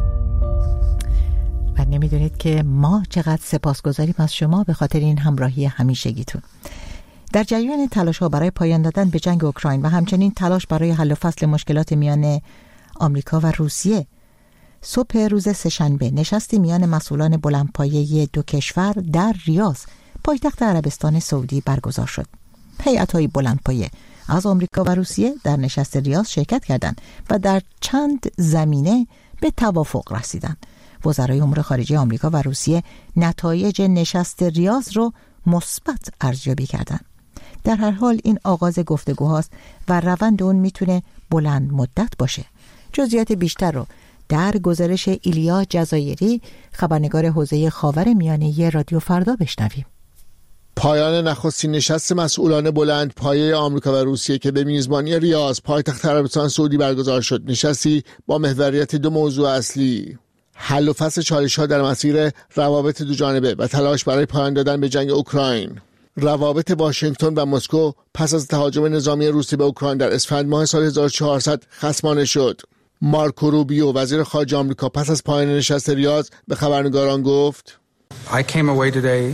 و نمیدونید که ما چقدر سپاسگزاریم از شما به خاطر این همراهی همیشگیتون. در جریان تلاش‌ها برای پایان دادن به جنگ اوکراین و همچنین تلاش برای حل و فصل مشکلات میان آمریکا و روسیه، صبح روز سه‌شنبه نشستی میان مسئولان بلندپایه دو کشور در ریاض پایتخت عربستان سعودی برگزار شد. هیئت‌های بلندپایه از آمریکا و روسیه در نشست ریاض شرکت کردند و در چند زمینه به توافق رسیدند. وزرای امور خارجه آمریکا و روسیه نتایج نشست ریاض رو مثبت ارزیابی کردند. در هر حال این آغاز گفتگوهاست و روند اون میتونه بلند مدت باشه. جزئیات بیشتر رو در گزارش ایلیا جزایری خبرنگار حوزه خاورمیانه رادیو فردا بشنویم. پایان نخستین نشست مسئولان بلند پایه آمریکا و روسیه که به میزبانی ریاض پایتخت عربستان سعودی برگزار شد، نشستی با محوریت دو موضوع اصلی: حل و فصل چالش‌ها در مسیر روابط دو جانبه و تلاش برای پایان دادن به جنگ اوکراین. روابط واشنگتن و مسکو پس از تهاجم نظامی روسیه به اوکراین در اسفند ماه سال هزار و چهارصد خصمانه شد. مارکو روبیو وزیر خارجه آمریکا پس از پایان نشست ریاض به خبرنگاران گفت: I came away today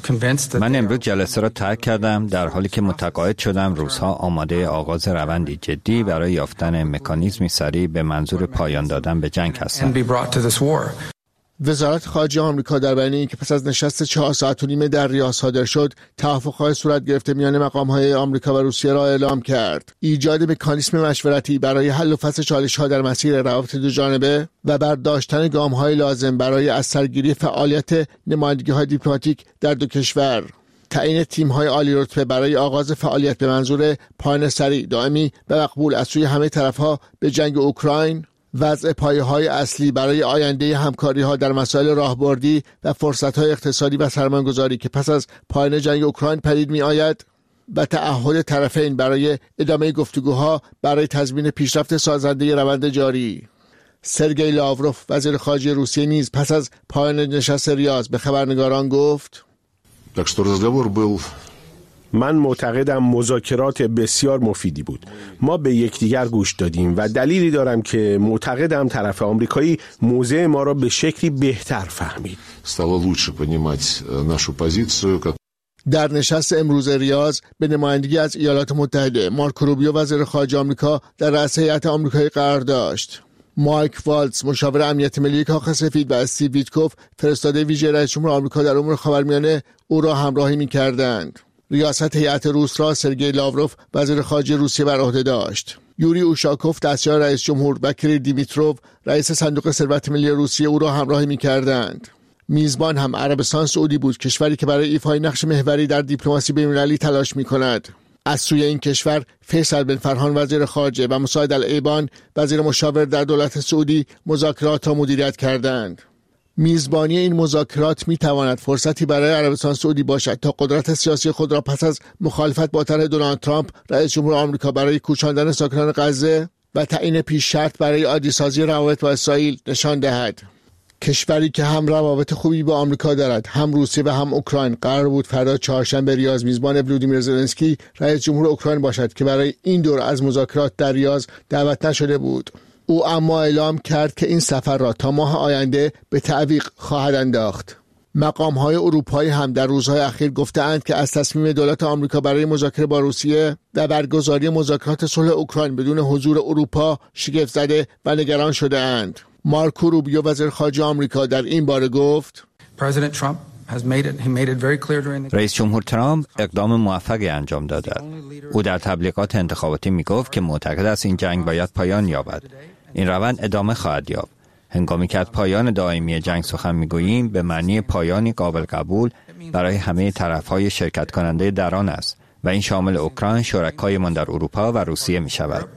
من امروز جلسه را ترک کردم در حالی که متقاعد شدم روس‌ها آماده آغاز روندی جدی برای یافتن مکانیزمی سریع به منظور پایان دادن به جنگ هستند. وزارت خارجه آمریکا در بیانیه‌ای این که پس از نشست چهار ساعت و نیم در ریاض صادر شد، توافق‌های صورت گرفته میان مقام‌های آمریکا و روسیه را اعلام کرد. ایجاد مکانیزم مشورتی برای حل و فصل چالش‌ها در مسیر روابط دوجانبه و برداشتن گام‌های لازم برای از سرگیری فعالیت نمایندگی‌های دیپلماتیک در دو کشور. تعیین تیم‌های عالی رتبه برای آغاز فعالیت به منظور پایان سریع، دائمی و مقبول از سوی همه طرف‌ها به جنگ اوکراین، وضع پایه‌های اصلی برای آینده همکاری‌ها در مسائل راهبردی و فرصت‌های اقتصادی و سرمایه‌گذاری که پس از پایان جنگ اوکراین پدید می‌آید و تعهد طرفین برای ادامه گفتگوها برای تضمین پیشرفت سازنده روند جاری. سرگئی لاوروف وزیر خارجه روسیه نیز پس از پایان نشست ریاض به خبرنگاران گفت: من معتقدم مذاکرات بسیار مفیدی بود. ما به یکدیگر گوش دادیم و دلیلی دارم که معتقدم طرف آمریکایی موضع ما را به شکلی بهتر فهمید. در نشست امروز ریاض به نمایندگی از ایالات متحده، مارکو روبیو وزیر خارجه آمریکا در رأس هیئت آمریکایی قرار داشت. مایک والتز مشاور امنیت ملی کاخ سفید و استیو ویتکوف فرستاده ویژه رئیس جمهور آمریکا در امور خاورمیانه او را همراهی می‌کردند. ریاست هیئت روس را سرگئی لاوروف وزیر خارجه روسیه بر عهده داشت. یوری اوشاکوف دستیار رئیس جمهور و کیریل دیمیتروف رئیس صندوق ثروت ملی روسیه او را همراهی می‌کردند. میزبان هم عربستان سعودی بود، کشوری که برای ایفای نقش محوری در دیپلماسی بین‌المللی تلاش می‌کند. از سوی این کشور فیصل بن فرهان وزیر خارجه و مساعد الایبان وزیر مشاور در دولت سعودی مذاکرات را مدیریت کردند. میزبانی این مذاکرات می تواند فرصتی برای عربستان سعودی باشد تا قدرت سیاسی خود را پس از مخالفت با طرح دونالد ترامپ رئیس جمهور آمریکا برای کوچاندن ساکنان غزه و تعیین پیش شرط برای عادی‌سازی روابط با اسرائیل نشان دهد. کشوری که هم روابط خوبی با آمریکا دارد، هم روسیه و هم اوکراین، قرار بود فردا چهارشنبه ریاض میزبان ولودیمیر زلنسکی رئیس جمهور اوکراین باشد که برای این دور از مذاکرات در ریاض دعوت نشده بود. او اما اعلام کرد که این سفر را تا ماه آینده به تعویق خواهد انداخت. مقام‌های اروپایی هم در روزهای اخیر گفته‌اند که از تصمیم دولت آمریکا برای مذاکره با روسیه و برگزاری مذاکرات صلح اوکراین بدون حضور اروپا شگفت زده و نگران شده‌اند. مارکو روبیو وزیر خارجه آمریکا در این باره گفت: رئیس جمهور ترامپ اقدام موفقی انجام داده. او در تبلیغات انتخاباتی میگفت که معتقد است این جنگ باید پایان یابد. این روند ادامه خواهد یافت. هنگامی که از پایان دائمی جنگ سخن میگوییم به معنی پایانی قابل قبول برای همه طرف‌های شرکت کننده در آن است و این شامل اوکراین، شرکایمان در اروپا و روسیه می شود.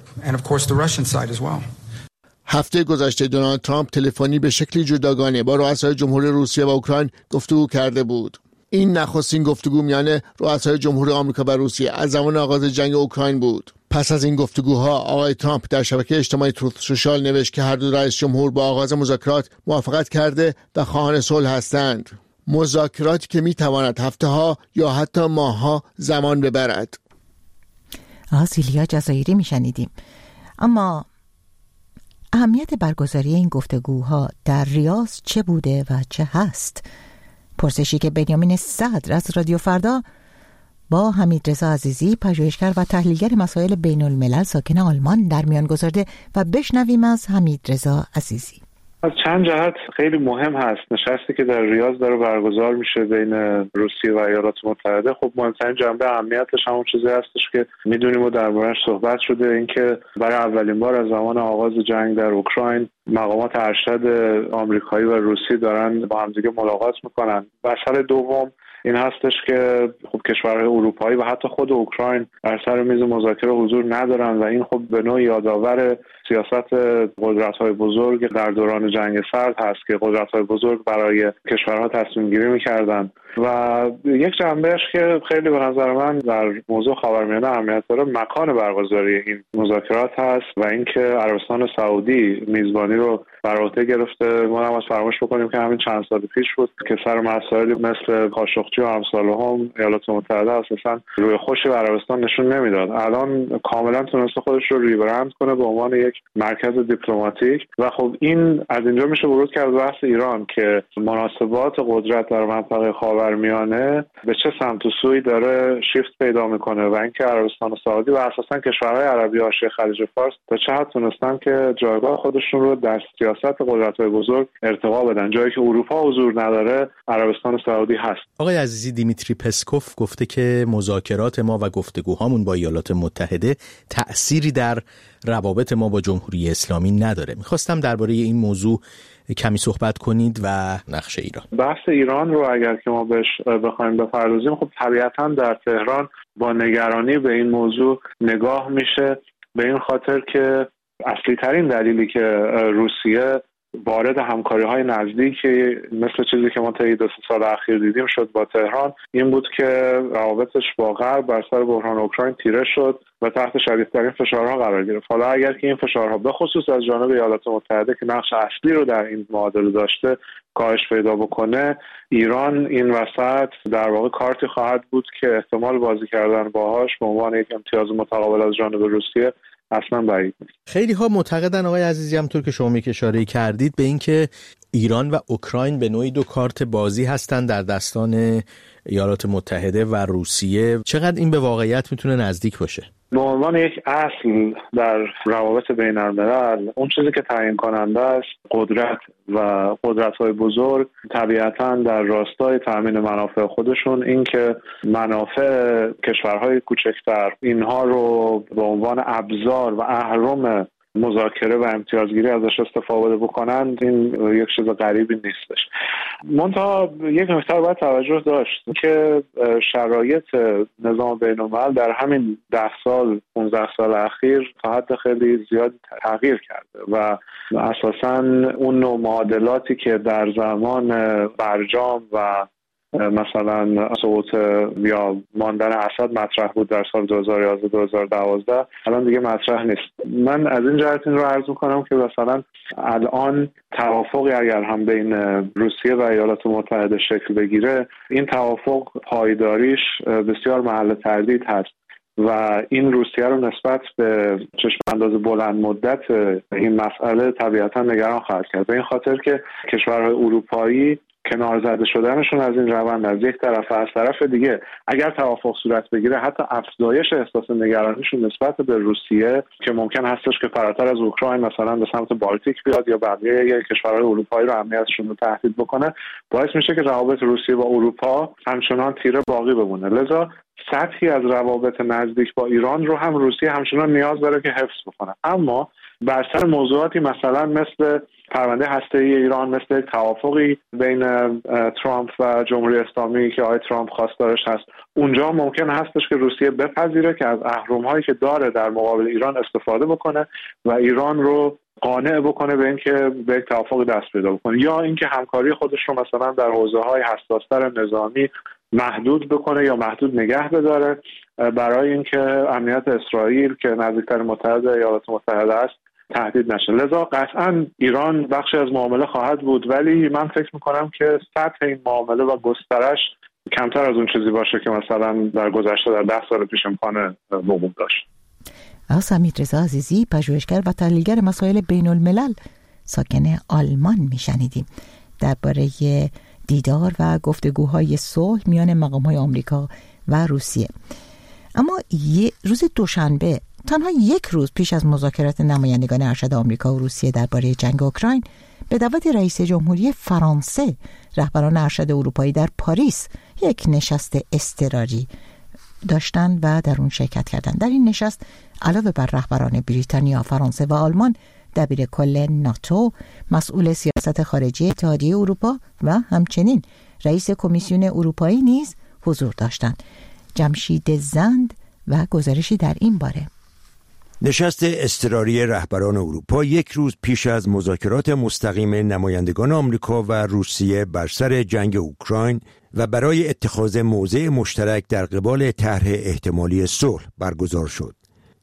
هفته گذشته دونالد ترامپ تلفنی به شکلی جداگانه با رؤسای جمهوری روسیه و اوکراین گفتگو کرده بود. این نخستین گفتگو میان رؤسای جمهوری آمریکا و روسیه از زمان آغاز جنگ اوکراین بود. پس از این گفتگوها آقای ترامپ در شبکه اجتماعی تروت سوشال نوشت که هر دو رئیس جمهور با آغاز مذاکرات موافقت کرده و خواهان صلح هستند. مذاکراتی که میتواند هفته‌ها یا حتی ماه‌ها زمان ببرد. آسیلیا جزایری میشنیدیم. اما اهمیت برگزاری این گفتگوها در ریاض چه بوده و چه هست؟ پرسشی که بنیامین صدر از رادیو فردا با حمیدرضا عزیزی، پژوهشگر و تحلیلگر مسائل بین الملل ساکن آلمان در میان گذارده و بشنویم از حمیدرضا عزیزی. از چند جهت خیلی مهم هست نشستی که در ریاض داره برگزار میشه بین روسیه و ایالات متحده. خب مهمترین جنبه اهمیتش همون چیزی هستش که میدونیم و در موردش صحبت شده، اینکه برای اولین بار از زمان آغاز جنگ در اوکراین مقامات ارشد آمریکایی و روسی دارن با همدیگه ملاقات میکنن. مسئله دوم این هستش که خب کشورهای اروپایی و حتی خود اوکراین بر سر میز مذاکره حضور ندارن و این خب به نوعی یادآور سیاست قدرت‌های بزرگ در دوران جنگ سرد هست که قدرت‌های بزرگ برای کشورها تصمیم گیری می‌کردن. و یک جنبهش که خیلی به نظر من در موضوع خاورمیانه اهمیت داره مکان برگزاری این مذاکرات هست و اینکه عربستان سعودی میزبانی رو بر عهده گرفته. ما هم از فراموش بکنیم که همین چند سال پیش بود که سر مسائلی مثل خاشقچی و امثال هم ایالات متحده اساسا روی خوشی به عربستان نشون نمیداد. الان کاملا تونسته خودش رو ریبرند کنه به عنوان یک مرکز دیپلماتیک و خب این از اینجا میشه ورود کرد بحث ایران که مناسبات قدرت در منطقه خاورمیانه به چه سمت و سوی داره شیفت پیدا میکنه و اینکه عربستان سعودی و اساسا کشورهای عربی حاشیه خلیج فارس تا چه حد تونستن که جایگاه خودشون رو در سیاست قدرت‌های بزرگ ارتقا بدن. جایی که اروپا حضور نداره عربستان سعودی هست. آقای عزیزی، دیمیتری پسکوف گفته که مذاکرات ما و گفتگوهامون با ایالات متحده تأثیری در روابط ما با جمهوری اسلامی نداره. میخواستم درباره این موضوع کمی صحبت کنید و نقش ایران. بحث ایران رو اگر که ما بهش بخوایم بپردازیم، خب طبیعتاً در تهران با نگرانی به این موضوع نگاه میشه، به این خاطر که اصلی ترین دلیلی که روسیه وارد همکاری‌های نزدیکی مثل چیزی که ما طی دو سه سال اخیر دیدیم شد با تهران این بود که روابطش با غرب بر سر بحران اوکراین تیره شد و تحت شدیدترین فشارها قرار گرفت. حالا اگر که این فشارها به خصوص از جانب ایالات متحده که نقش اصلی رو در این معادله داشته کاهش پیدا بکنه، ایران این وسط در واقع کارتی خواهد بود که احتمال بازی کردن باهاش به عنوان یک امتیاز متقابل از جانب روسیه اصلا بعید نیست. خیلی ها معتقدن آقای عزیزی، همونطور که شما یک اشاره کردید به این که ایران و اوکراین به نوعی دو کارت بازی هستند در دستان ایالات متحده و روسیه. چقدر این به واقعیت میتونه نزدیک باشه؟ به عنوان یک اصل در روابط بین الملل اون چیزی که تعیین کننده است قدرت و قدرت‌های بزرگ طبیعتاً در راستای تأمین منافع خودشون، این که منافع کشورهای کوچکتر اینها رو به عنوان ابزار و اهرم مذاکره و امتیازگیری ازش استفاده بکنند، این یک چیز غریبی نیستش. منتها یک نکته رو باید توجه داشت که شرایط نظام بین‌الملل در همین ده سال پانزده سال اخیر تا حد خیلی زیاد تغییر کرده و اساساً اون نوع معادلاتی که در زمان برجام و مثلا سقوط یا ماندن اسد مطرح بود در سال دو هزار و یازده دو هزار و دوازده الان دیگه مطرح نیست. من از این جهت این رو عرض می‌کنم که مثلا الان توافقی اگر هم بین روسیه و ایالات متحده شکل بگیره، این توافق پایداریش بسیار محل تردید هست و این روسیه رو نسبت به چشم انداز بلند مدت این مسئله طبیعتا نگران خواهد کرد. به این خاطر که کشورهای اروپایی کنار زده شدنشون از این روند از یک طرف، از طرف دیگه اگر توافق صورت بگیره حتی افزایش احساس نگرانیشون نسبت به روسیه که ممکن هستش که فراتر از اوکراین مثلا به سمت بالتیک بیاد یا بقیه کشورهای اروپایی رو امنیتشون رو تهدید بکنه، باعث میشه که روابط روسیه با اروپا همچنان تیره باقی بمونه. لذا سطحی از روابط نزدیک با ایران رو هم روسیه همچنان نیاز داره که حفظ بکنه. اما بر سر موضوعاتی مثلا مثل پرونده هسته‌ای ایران، مثل توافقی بین ترامپ و جمهوری اسلامی که آقای ترامپ خواستارش هست، اونجا ممکن هستش که روسیه بپذیره که از اهرم‌هایی که داره در مقابل ایران استفاده بکنه و ایران رو قانع بکنه به اینکه به یک توافق دست پیدا بکنه، یا اینکه همکاری خودش رو مثلا در حوزه‌های حساس‌تر نظامی محدود بکنه یا محدود نگه بداره برای اینکه امنیت اسرائیل که نزدیکتر متحد ایالات متحده است تهدید نشه. لذا قطعا ایران بخشی از معامله خواهد بود، ولی من فکر میکنم که سطح این معامله و گسترش کمتر از اون چیزی باشه که مثلا در گذشته در ده سال پیش امکان وقوع داشت. آقای حمیدرضا عزیزی، پژوهشگر و تحلیلگر مسائل بین الملل ساکن آلمان میشنیدیم درباره دیدار و گفتگوهای صلح میان مقام‌های آمریکا و روسیه. اما یه روز دوشنبه، تنها یک روز پیش از مذاکرات نمایندگان ارشد آمریکا و روسیه درباره جنگ اوکراین، به دعوت رئیس جمهوری فرانسه رهبران ارشد اروپایی در پاریس یک نشست اضطراری داشتند و در اون شرکت کردند. در این نشست علاوه بر رهبران بریتانیا، فرانسه و آلمان، دبیر کل ناتو، مسئول سیاست خارجی اتحادیه اروپا و همچنین رئیس کمیسیون اروپایی نیز حضور داشتند. جمشید زند و گزارشی در این باره. نشست اضطراری رهبران اروپا یک روز پیش از مذاکرات مستقیم نمایندگان آمریکا و روسیه بر سر جنگ اوکراین و برای اتخاذ موضع مشترک در قبال طرح احتمالی صلح برگزار شد.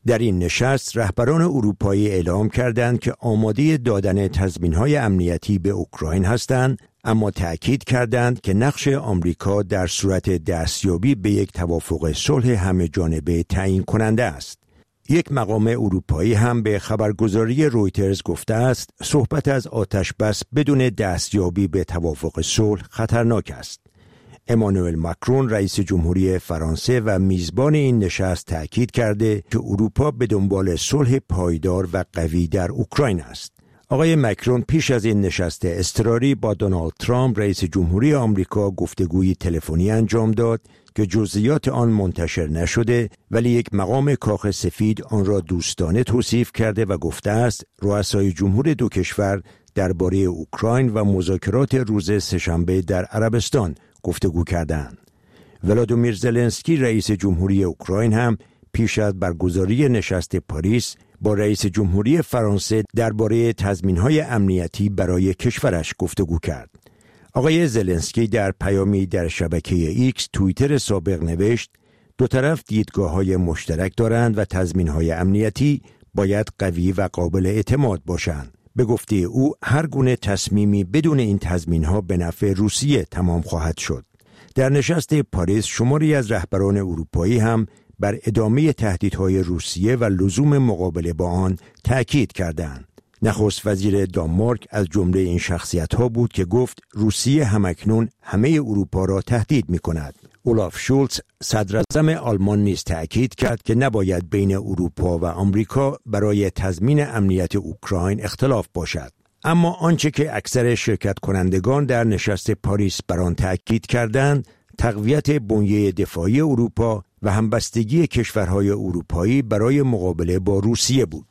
در این نشست رهبران اروپایی اعلام کردند که آماده دادن تضمین‌های امنیتی به اوکراین هستند، اما تأکید کردند که نقش آمریکا در صورت دستیابی به یک توافق صلح همه جانبه تعیین کننده است. یک مقام اروپایی هم به خبرگزاری رویترز گفته است صحبت از آتش بس بدون دستیابی به توافق صلح خطرناک است. امانوئل ماکرون رئیس جمهوری فرانسه و میزبان این نشست تأکید کرده که اروپا به دنبال صلح پایدار و قوی در اوکراین است. آقای ماکرون پیش از این نشست اضطراری با دونالد ترامپ رئیس جمهوری آمریکا گفتگوی تلفنی انجام داد که جزئیات آن منتشر نشده، ولی یک مقام کاخ سفید آن را دوستانه توصیف کرده و گفته است رؤسای جمهور دو کشور درباره اوکراین و مذاکرات روز سه‌شنبه در عربستان گفتگو کردند. ولادیمیر زلنسکی رئیس جمهوری اوکراین هم پیش از برگزاری نشست پاریس با رئیس جمهوری فرانسه درباره تضمین‌های امنیتی برای کشورش گفتگو کرد. آقای زلنسکی در پیامی در شبکه ایکس توییتر سابق نوشت دو طرف دیدگاه‌های مشترک دارند و تضمین‌های امنیتی باید قوی و قابل اعتماد باشند. به گفته او هر گونه تصمیمی بدون این تضمین‌ها به نفع روسیه تمام خواهد شد. در نشست پاریس شماری از رهبران اروپایی هم بر ادامه تهدیدهای روسیه و لزوم مقابله با آن تأکید کردند. نخست وزیر دانمارک از جمله این شخصیت‌ها بود که گفت روسیه همکنون همه اروپا را تهدید می‌کند. اولاف شولز صدر اعظم آلمان نیز تأکید کرد که نباید بین اروپا و آمریکا برای تضمین امنیت اوکراین اختلاف باشد. اما آنچه که اکثر شرکت کنندگان در نشست پاریس بر آن تأکید کردند، تقویت بنیه دفاعی اروپا و همبستگی کشورهای اروپایی برای مقابله با روسیه بود.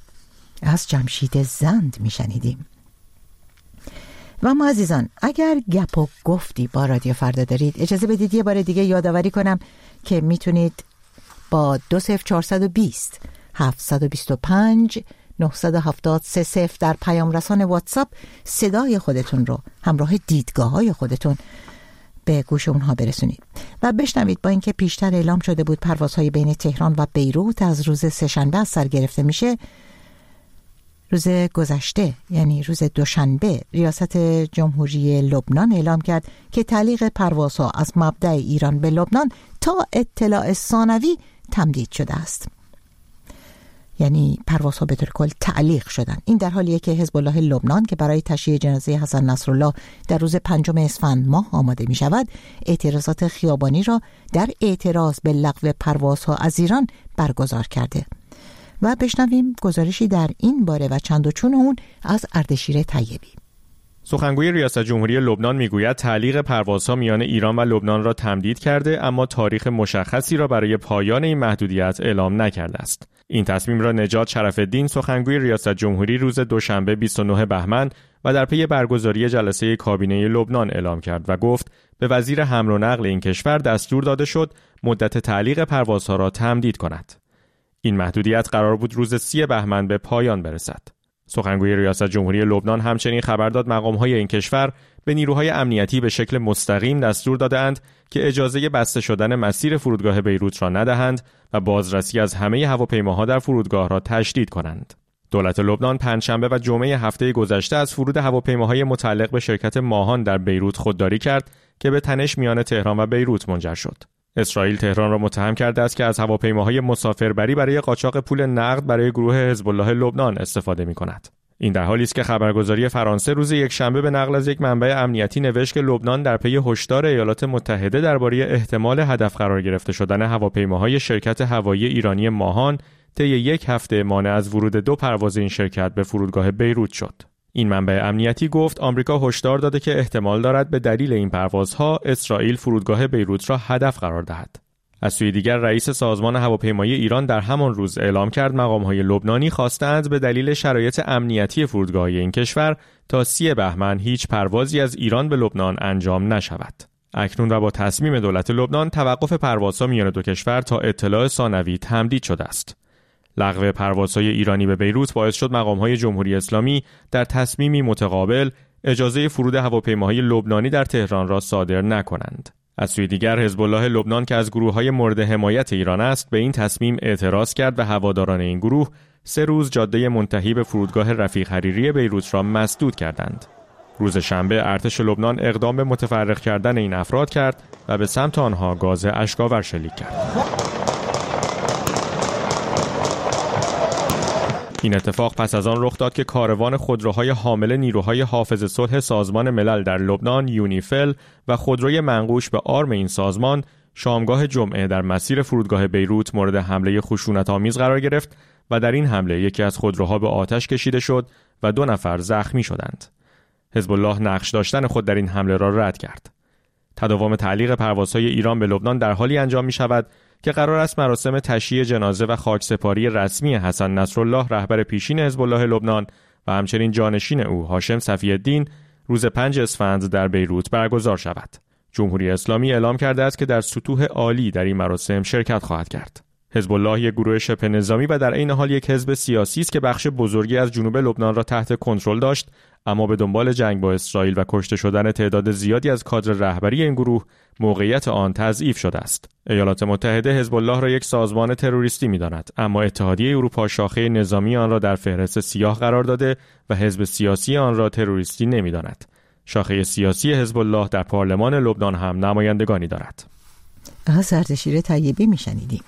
از جمشید زند میشنیدیم. و ما عزیزان اگر گپ و گفتی با رادیو فردا دارید، اجازه بدید یه بار دیگه یادآوری کنم که میتونید با دو صفر چهارصد و بیست هفتصد و بیست و پنج نهصد و هفتاد سه صفر در پیام رسان واتساپ صدای خودتون رو همراه دیدگاه های خودتون به گوش اونها برسونید و بشنوید. با اینکه پیشتر اعلام شده بود پروازهای بین تهران و بیروت از روز سه‌شنبه از سر گرفته میشه، روز گذشته یعنی روز دوشنبه ریاست جمهوری لبنان اعلام کرد که تعلیق پروازها از مبدأ ایران به لبنان تا اطلاع ثانوی تمدید شده است. یعنی پروازها به طور کل تعلیق شدن. این در حالیه که حزب الله لبنان که برای تشییع جنازه حسن نصرالله در روز پنجم اسفند ماه آماده می شود، اعتراضات خیابانی را در اعتراض به لغو پروازها از ایران برگزار کرده. و بشنویم گزارشی در این باره و چند و چون اون از اردشیر طیبی. سخنگوی ریاست جمهوری لبنان میگوید تعلیق پروازها میان ایران و لبنان را تمدید کرده، اما تاریخ مشخصی را برای پایان این محدودیت اعلام نکرده است. این تصمیم را نجات شرف‌الدین سخنگوی ریاست جمهوری روز دوشنبه بیست و نه بهمن و در پی برگزاری جلسه کابینه لبنان اعلام کرد و گفت به وزیر حمل و نقل این کشور دستور داده شد مدت تعلیق پروازها را تمدید کند. این محدودیت قرار بود روز سی بهمن به پایان برسد. سخنگوی ریاست جمهوری لبنان همچنین خبر داد مقام‌های این کشور به نیروهای امنیتی به شکل مستقیم دستور داده‌اند که اجازه بسته شدن مسیر فرودگاه بیروت را ندهند و بازرسی از همه هواپیماها در فرودگاه را تشدید کنند. دولت لبنان پنجشنبه و جمعه هفته گذشته از فرود هواپیماهای متعلق به شرکت ماهان در بیروت خودداری کرد که به تنش میان تهران و بیروت منجر شد. اسرائیل تهران را متهم کرده است که از هواپیماهای مسافربری برای قاچاق پول نقد برای گروه حزب الله لبنان استفاده می‌کند. این در حالی است که خبرگزاری فرانسه روز یکشنبه به نقل از یک منبع امنیتی نوشت که لبنان در پی هشدار ایالات متحده درباره احتمال هدف قرار گرفته شدن هواپیماهای شرکت هوایی ایرانی ماهان طی یک هفته مانع از ورود دو پرواز این شرکت به فرودگاه بیروت شد. این منبع امنیتی گفت آمریکا هشدار داده که احتمال دارد به دلیل این پروازها اسرائیل فرودگاه بیروت را هدف قرار دهد. از سوی دیگر رئیس سازمان هواپیمایی ایران در همان روز اعلام کرد مقام‌های لبنانی خواستند به دلیل شرایط امنیتی فرودگاه‌های این کشور تا سی بهمن هیچ پروازی از ایران به لبنان انجام نشود. اکنون و با تصمیم دولت لبنان توقف پروازها میان دو کشور تا اطلاع ثانوی تمدید شده است. لغو پروازهای ایرانی به بیروت باعث شد مقام‌های جمهوری اسلامی در تصمیمی متقابل اجازه فرود هواپیماهای لبنانی در تهران را صادر نکنند. از سوی دیگر حزب الله لبنان که از گروه‌های مورد حمایت ایران است به این تصمیم اعتراض کرد و هواداران این گروه سه روز جاده منتهی به فرودگاه رفیق حریری بیروت را مسدود کردند. روز شنبه ارتش لبنان اقدام به متفرق کردن این افراد کرد و به سمت آنها گاز اشک‌آور شلیک کرد. این اتفاق پس از آن رخ داد که کاروان خودروهای حامل نیروهای حافظ صلح سازمان ملل در لبنان یونیفل و خودروی منقوش به آرم این سازمان شامگاه جمعه در مسیر فرودگاه بیروت مورد حمله خشونت‌آمیز قرار گرفت و در این حمله یکی از خودروها به آتش کشیده شد و دو نفر زخمی شدند. حزب الله نقش داشتن خود در این حمله را رد کرد. تداوم تعلیق پروازهای ایران به لبنان در حالی انجام می شود که قرار است مراسم تشییع جنازه و خاکسپاری رسمی حسن نصرالله رهبر پیشین حزب الله لبنان و همچنین جانشین او هاشم صفی الدین روز پنج اسفند در بیروت برگزار شود. جمهوری اسلامی اعلام کرده است که در سطوح عالی در این مراسم شرکت خواهد کرد. حزب الله یک گروه شبه نظامی و در عین حال یک حزب سیاسی است که بخش بزرگی از جنوب لبنان را تحت کنترل داشت، اما به دنبال جنگ با اسرائیل و کشته شدن تعداد زیادی از کادر رهبری این گروه موقعیت آن تضعیف شده است. ایالات متحده حزب الله را یک سازمان تروریستی می‌داند، اما اتحادیه اروپا شاخه نظامی آن را در فهرست سیاه قرار داده و حزب سیاسی آن را تروریستی نمی‌داند. شاخه سیاسی حزب الله در پارلمان لبنان هم نمایندگانی دارد. از اردشیر طیبی می‌شنیدیم.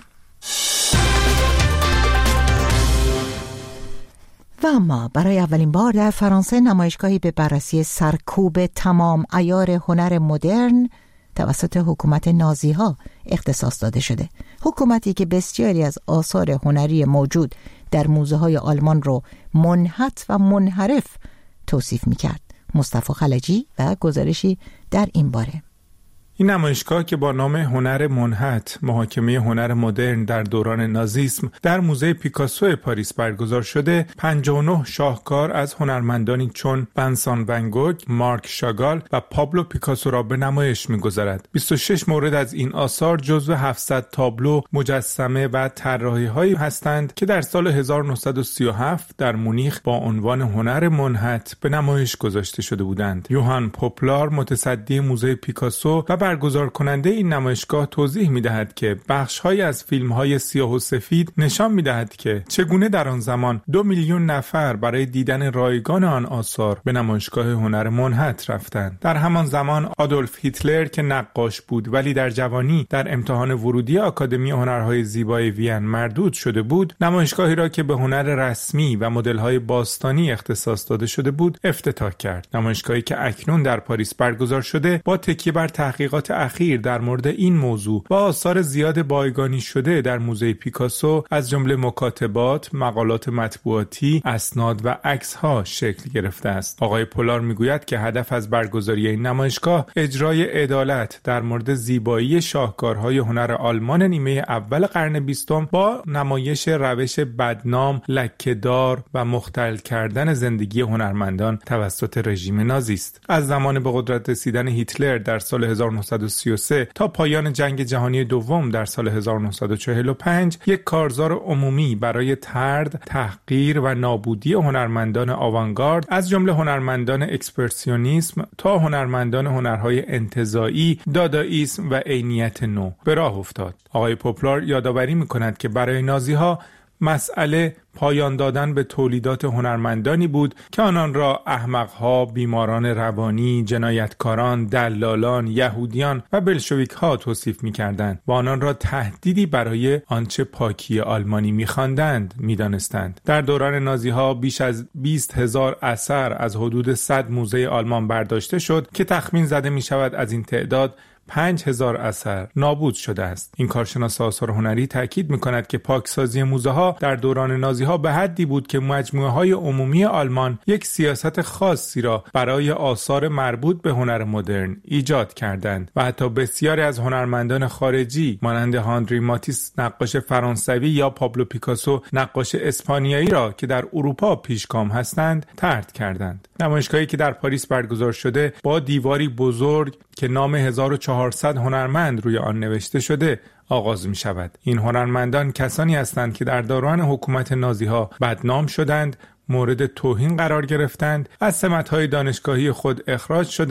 و اما برای اولین بار در فرانسه نمایشگاهی به بررسی سرکوب تمام عیار هنر مدرن توسط حکومت نازی ها اختصاص داده شده. حکومتی که بسیاری از آثار هنری موجود در موزه های آلمان رو منحت و منحرف توصیف میکرد. مصطفی خلجی و گزارشی در این باره. این نمایشگاه که با نام هنر منحت، محاکمه هنر مدرن در دوران نازیسم در موزه پیکاسو پاریس برگزار شده، پنجاه و نه شاهکار از هنرمندانی چون ونسان ون گوگ، مارک شاگال و پابلو پیکاسو را به نمایش می‌گذارد. بیست و شش مورد از این آثار جزو هفتصد تابلو، مجسمه و طراحی‌هایی هستند که در سال هزار و نهصد و سی و هفت در مونیخ با عنوان هنر منحت به نمایش گذاشته شده بودند. یوهان پوپلار، متصدی موزه پیکاسو و برگزار کننده این نمایشگاه توضیح می‌دهد که بخش‌هایی از فیلم‌های سیاه و سفید نشان می‌دهد که چگونه در آن زمان دو میلیون نفر برای دیدن رایگان آن آثار به نمایشگاه هنر منحت رفتند. در همان زمان آدولف هیتلر که نقاش بود ولی در جوانی در امتحان ورودی آکادمی هنرهای زیبای وین مردود شده بود، نمایشگاهی را که به هنر رسمی و مدل‌های باستانی اختصاص داده شده بود افتتاح کرد. نمایشگاهی که اکنون در پاریس برگزار شده با تکیه بر تحقیقات اخیر در مورد این موضوع و آثار زیاد بایگانی شده در موزه پیکاسو از جمله مکاتبات، مقالات مطبوعاتی، اسناد و عکس‌ها شکل گرفته است. آقای پولار میگوید که هدف از برگزاری این نمایشگاه اجرای عدالت در مورد زیبایی شاهکارهای هنر آلمان نیمه اول قرن بیستم با نمایش روش بدنام، لکه‌دار و مختل کردن زندگی هنرمندان توسط رژیم نازی است. از زمان به قدرت رسیدن هیتلر در سال هزار و نهصد و سی و سه تا پایان جنگ جهانی دوم در سال هزار و نهصد و چهل و پنج یک کارزار عمومی برای طرد، تحقیر و نابودی هنرمندان آوانگارد از جمله هنرمندان اکسپرسیونیسم تا هنرمندان هنرهای انتزاعی، دادائیسم و عینیت نو به راه افتاد. آقای پوپلار یادآوری می‌کند که برای نازی‌ها مسئله پایان دادن به تولیدات هنرمندانی بود که آنان را احمق‌ها، بیماران روانی، جنایتکاران، دلالان، یهودیان و بلشویک‌ها توصیف می‌کردند و آنان را تهدیدی برای آنچه پاکی آلمانی می‌خواندند می‌دانستند. در دوران نازی‌ها بیش از بیست هزار اثر از حدود صد موزه آلمان برداشته شد که تخمین زده می‌شود از این تعداد پنج هزار اثر نابود شده است. این کارشناس آثار هنری تاکید می‌کند که پاکسازی موزه‌ها در دوران نازی‌ها به حدی بود که مجموعه‌های عمومی آلمان یک سیاست خاصی را برای آثار مربوط به هنر مدرن ایجاد کردند و حتی بسیاری از هنرمندان خارجی مانند هانری ماتیس نقاش فرانسوی یا پابلو پیکاسو نقاش اسپانیایی را که در اروپا پیشگام هستند طرد کردند. نمایشگاهی که در پاریس برگزار شده با دیواری بزرگ که نام هزار و چهارصد هنرمند روی آن نوشته شده آغاز می شود. این هنرمندان کسانی هستند که در دوران حکومت نازی‌ها بدنام شدند، مورد توهین قرار گرفتند، از سمت‌های دانشگاهی خود اخراج شدند،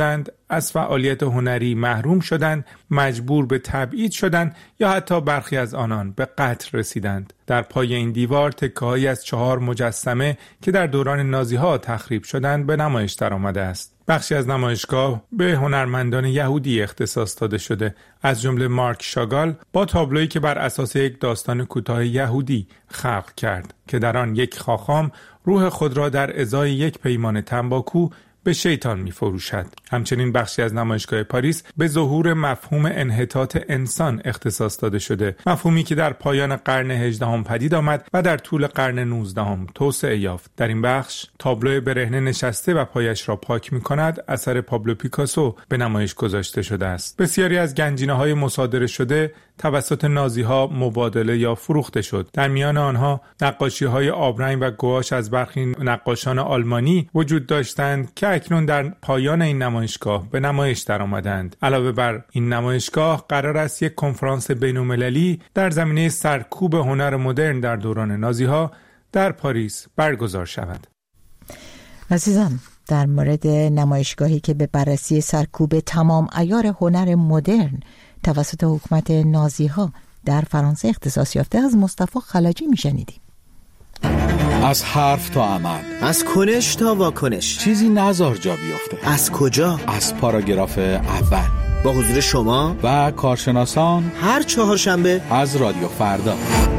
از فعالیت هنری محروم شدند، مجبور به تبعید شدند یا حتی برخی از آنان به قتل رسیدند. در پای این دیوار تکه‌هایی از چهار مجسمه که در دوران نازی‌ها تخریب شدند به نمایش درآمده است. بخشی از نمایشگاه به هنرمندان یهودی اختصاص داده شده، از جمله مارک شاگال با تابلویی که بر اساس یک داستان کوتاه یهودی خلق کرد که در آن یک خاخام روح خود را در ازای یک پیمان تنباکو به شیطان می فروشد. همچنین بخشی از نمایشگاه پاریس به ظهور مفهوم انحطاط انسان اختصاص داده شده، مفهومی که در پایان قرن هجدهم پدید آمد و در طول قرن نوزدهم توسعه یافت. در این بخش تابلو برهنه نشسته و پایش را پاک می کند اثر پابلو پیکاسو به نمایش گذاشته شده است. بسیاری از گنجینه‌های مصادره شده توسط نازی‌ها مبادله یا فروخته شد. در میان آنها نقاشی‌های آبرنگ و گواش از برخی نقاشان آلمانی وجود داشتند که اکنون در پایان این نمایشگاه به نمایش درآمدند. علاوه بر این نمایشگاه قرار است یک کنفرانس بین‌المللی در زمینه سرکوب هنر مدرن در دوران نازی‌ها در پاریس برگزار شود. عزیزان، در مورد نمایشگاهی که به بررسی سرکوب تمام عیار هنر مدرن توسط حکومت نازی‌ها در فرانسه اختصاص یافته از مصطفی خلاجی میشنیدیم. از حرف تا عمل، از کنش تا واکنش، چیزی نزار جا بیفته. از کجا؟ از پاراگراف اول با حضور شما و کارشناسان هر چهارشنبه از رادیو فردا.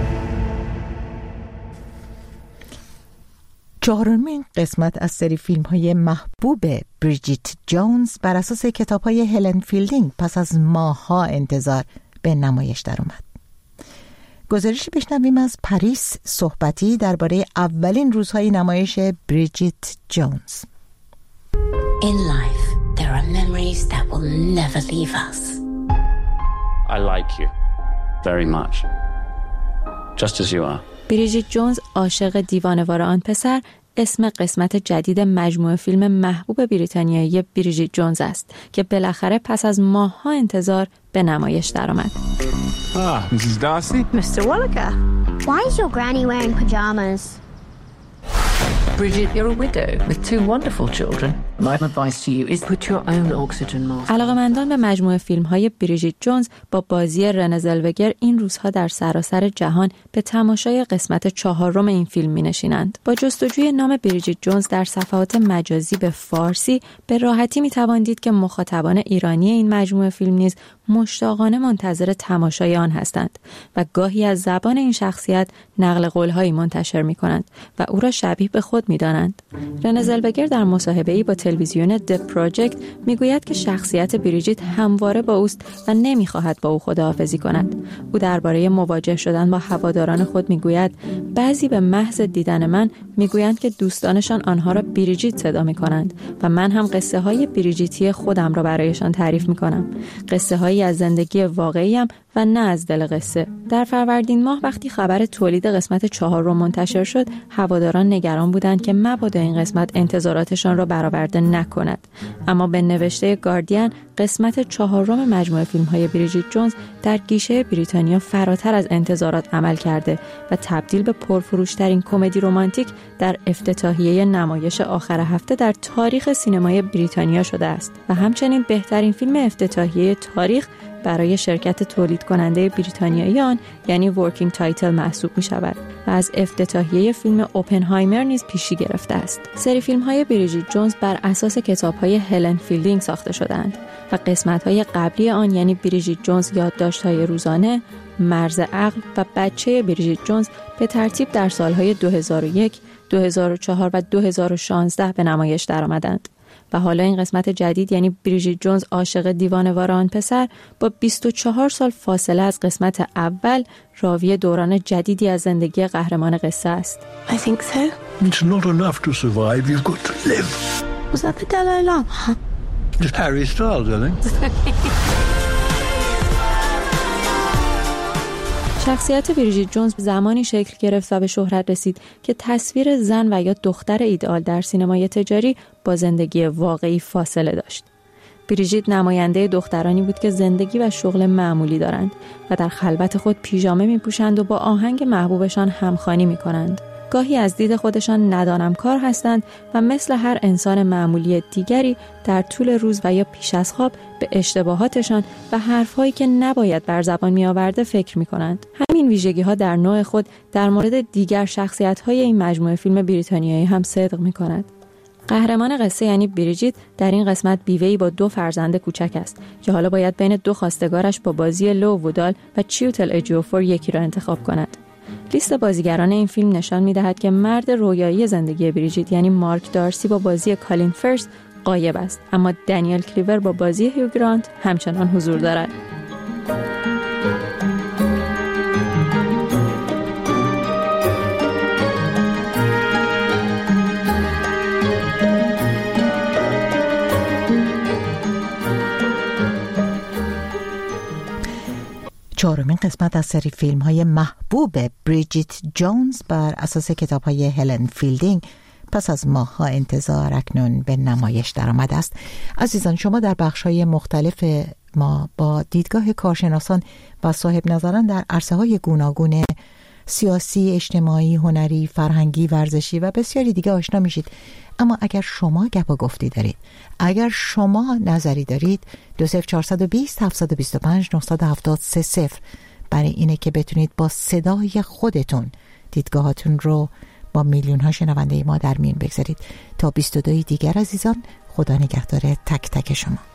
چهارمین قسمت از سری فیلم های محبوب بریجیت جونز بر اساس کتاب های هلن فیلدینگ پس از ماه‌ها انتظار به نمایش در اومد. گزارشی بشنویم از پاریس، صحبتی درباره اولین روزهای نمایش بریجیت جونز. In life there are memories that will never leave us. I like you very much. Just as you are. بریجیت جونز، عاشق دیوانه‌وار آن پسر، اسم قسمت جدید مجموعه فیلم محبوب بریتانیایی بریجیت جونز است که بالاخره پس از ماه‌ها انتظار به نمایش درآمد. Ah, Missus Darcy. Mister Wallaker. Why is your granny wearing pajamas? Bridget, you're a widow with two wonderful children. My advice to you is put your own oxygen mask. علاقه‌مندان به مجموعه فیلم‌های بریجیت جونز با بازی رنه زلوگر این روزها در سراسر جهان به تماشای قسمت چهارم این فیلم می‌نشینند. با جستجوی نام بریجیت جونز در صفحات مجازی به فارسی به راحتی می‌توان دید که مخاطبان ایرانی این مجموعه فیلم نیز مشتاقانه منتظر تماشای آن هستند و گاهی از زبان این شخصیت نقل قول‌هایی منتشر می‌کنند و او را شبیه به خود می‌دانند. رنه زلوگر در مصاحبه‌ای با تلویزیون د پروژکت میگوید که شخصیت بریجیت همواره با اوست و نمیخواهد با او خداحافظی کند. او درباره مواجه شدن با هواداران خود میگوید بعضی به محض دیدن من میگویند که دوستانشان آنها را بریجیت صدا میکنند و من هم قصه های بریجیتی خودم را برایشان تعریف میکنم. قصه هایی از زندگی واقعیم و نه از دل قصه. در فروردین ماه وقتی خبر تولید قسمت چهار رو منتشر شد، هواداران نگران بودند که مبادا این قسمت انتظاراتشان را برآورده نکند. اما به نوشته گاردین، قسمت چهارم مجموعه فیلم‌های بریجیت جونز در گیشه بریتانیا فراتر از انتظارات عمل کرده و تبدیل به پرفروش‌ترین کمدی رمانتیک در افتتاحیه نمایش آخر هفته در تاریخ سینمای بریتانیا شده است و همچنین بهترین فیلم افتتاحیه تاریخ برای شرکت تولید کننده بریتانیایی آن یعنی ورکینگ تایتل محسوب می شود و از افتتاحیه فیلم اوپنهایمر نیز پیشی گرفته است. سری فیلم های بریجیت جونز بر اساس کتاب های هلن فیلدینگ ساخته شدند و قسمت های قبلی آن یعنی بریجیت جونز یادداشت های روزانه، مرز عقل و بچه بریجیت جونز به ترتیب در سالهای دو هزار و یک، دو هزار و چهار و دو هزار و شانزده به نمایش درآمدند. و حالا این قسمت جدید یعنی بریجیت جونز عاشق دیوانه‌وار آن پسر با بیست و چهار سال فاصله از قسمت اول راوی دوران جدیدی از زندگی قهرمان قصه است. I think so. It's not enough to survive, you've got to live. Was that the Dalai Lama? Just Harry Styles, I think. شخصیت بریجیت جونز زمانی شکل گرفت و به شهرت رسید که تصویر زن و یا دختر ایدئال در سینمای تجاری با زندگی واقعی فاصله داشت. بریجیت نماینده دخترانی بود که زندگی و شغل معمولی دارند و در خلوت خود پیژامه می‌پوشند و با آهنگ محبوبشان همخوانی می‌کنند. گاهی از دید خودشان ندانم کار هستند و مثل هر انسان معمولی دیگری در طول روز و یا پیش از خواب به اشتباهاتشان و حرفهایی که نباید بر زبان می آورده فکر می کنند. همین ویژگی ها در نوع خود در مورد دیگر شخصیت های این مجموعه فیلم بریتانیایی هم صدق می کند. قهرمان قصه یعنی بریجیت در این قسمت بیوه‌ای با دو فرزند کوچک است که حالا باید بین دو خواستگارش با بازی لو وودال و چیوتل اجیوفور یکی را انتخاب کند. لیست بازیگران این فیلم نشان می‌دهد که مرد رویایی زندگی بریجیت یعنی مارک دارسی با بازی کالین فرث غایب است، اما دنیل کلیور با بازی هیو گرانت همچنان حضور دارد. چهارمین قسمت از سری فیلم های محبوب بریجیت جونز بر اساس کتاب های هلن فیلدینگ پس از ماه‌ها انتظار اکنون به نمایش درآمده است. عزیزان، شما در بخش های مختلف ما با دیدگاه کارشناسان و صاحب نظران در عرصه های گوناگون سیاسی، اجتماعی، هنری، فرهنگی، ورزشی و بسیاری دیگه آشنا میشید. اما اگر شما گپ گفتی دارید، اگر شما نظری دارید، دو صفر چهارصد و بیست هفتصد و بیست و پنج نهصد و هفتاد سه صفر برای اینه که بتونید با صدای خودتون دیدگاهاتون رو با میلیون ها شنونده ما در میون بگذارید. تا بیست و دو دیگر عزیزان، خدا نگهدار تک تک شما.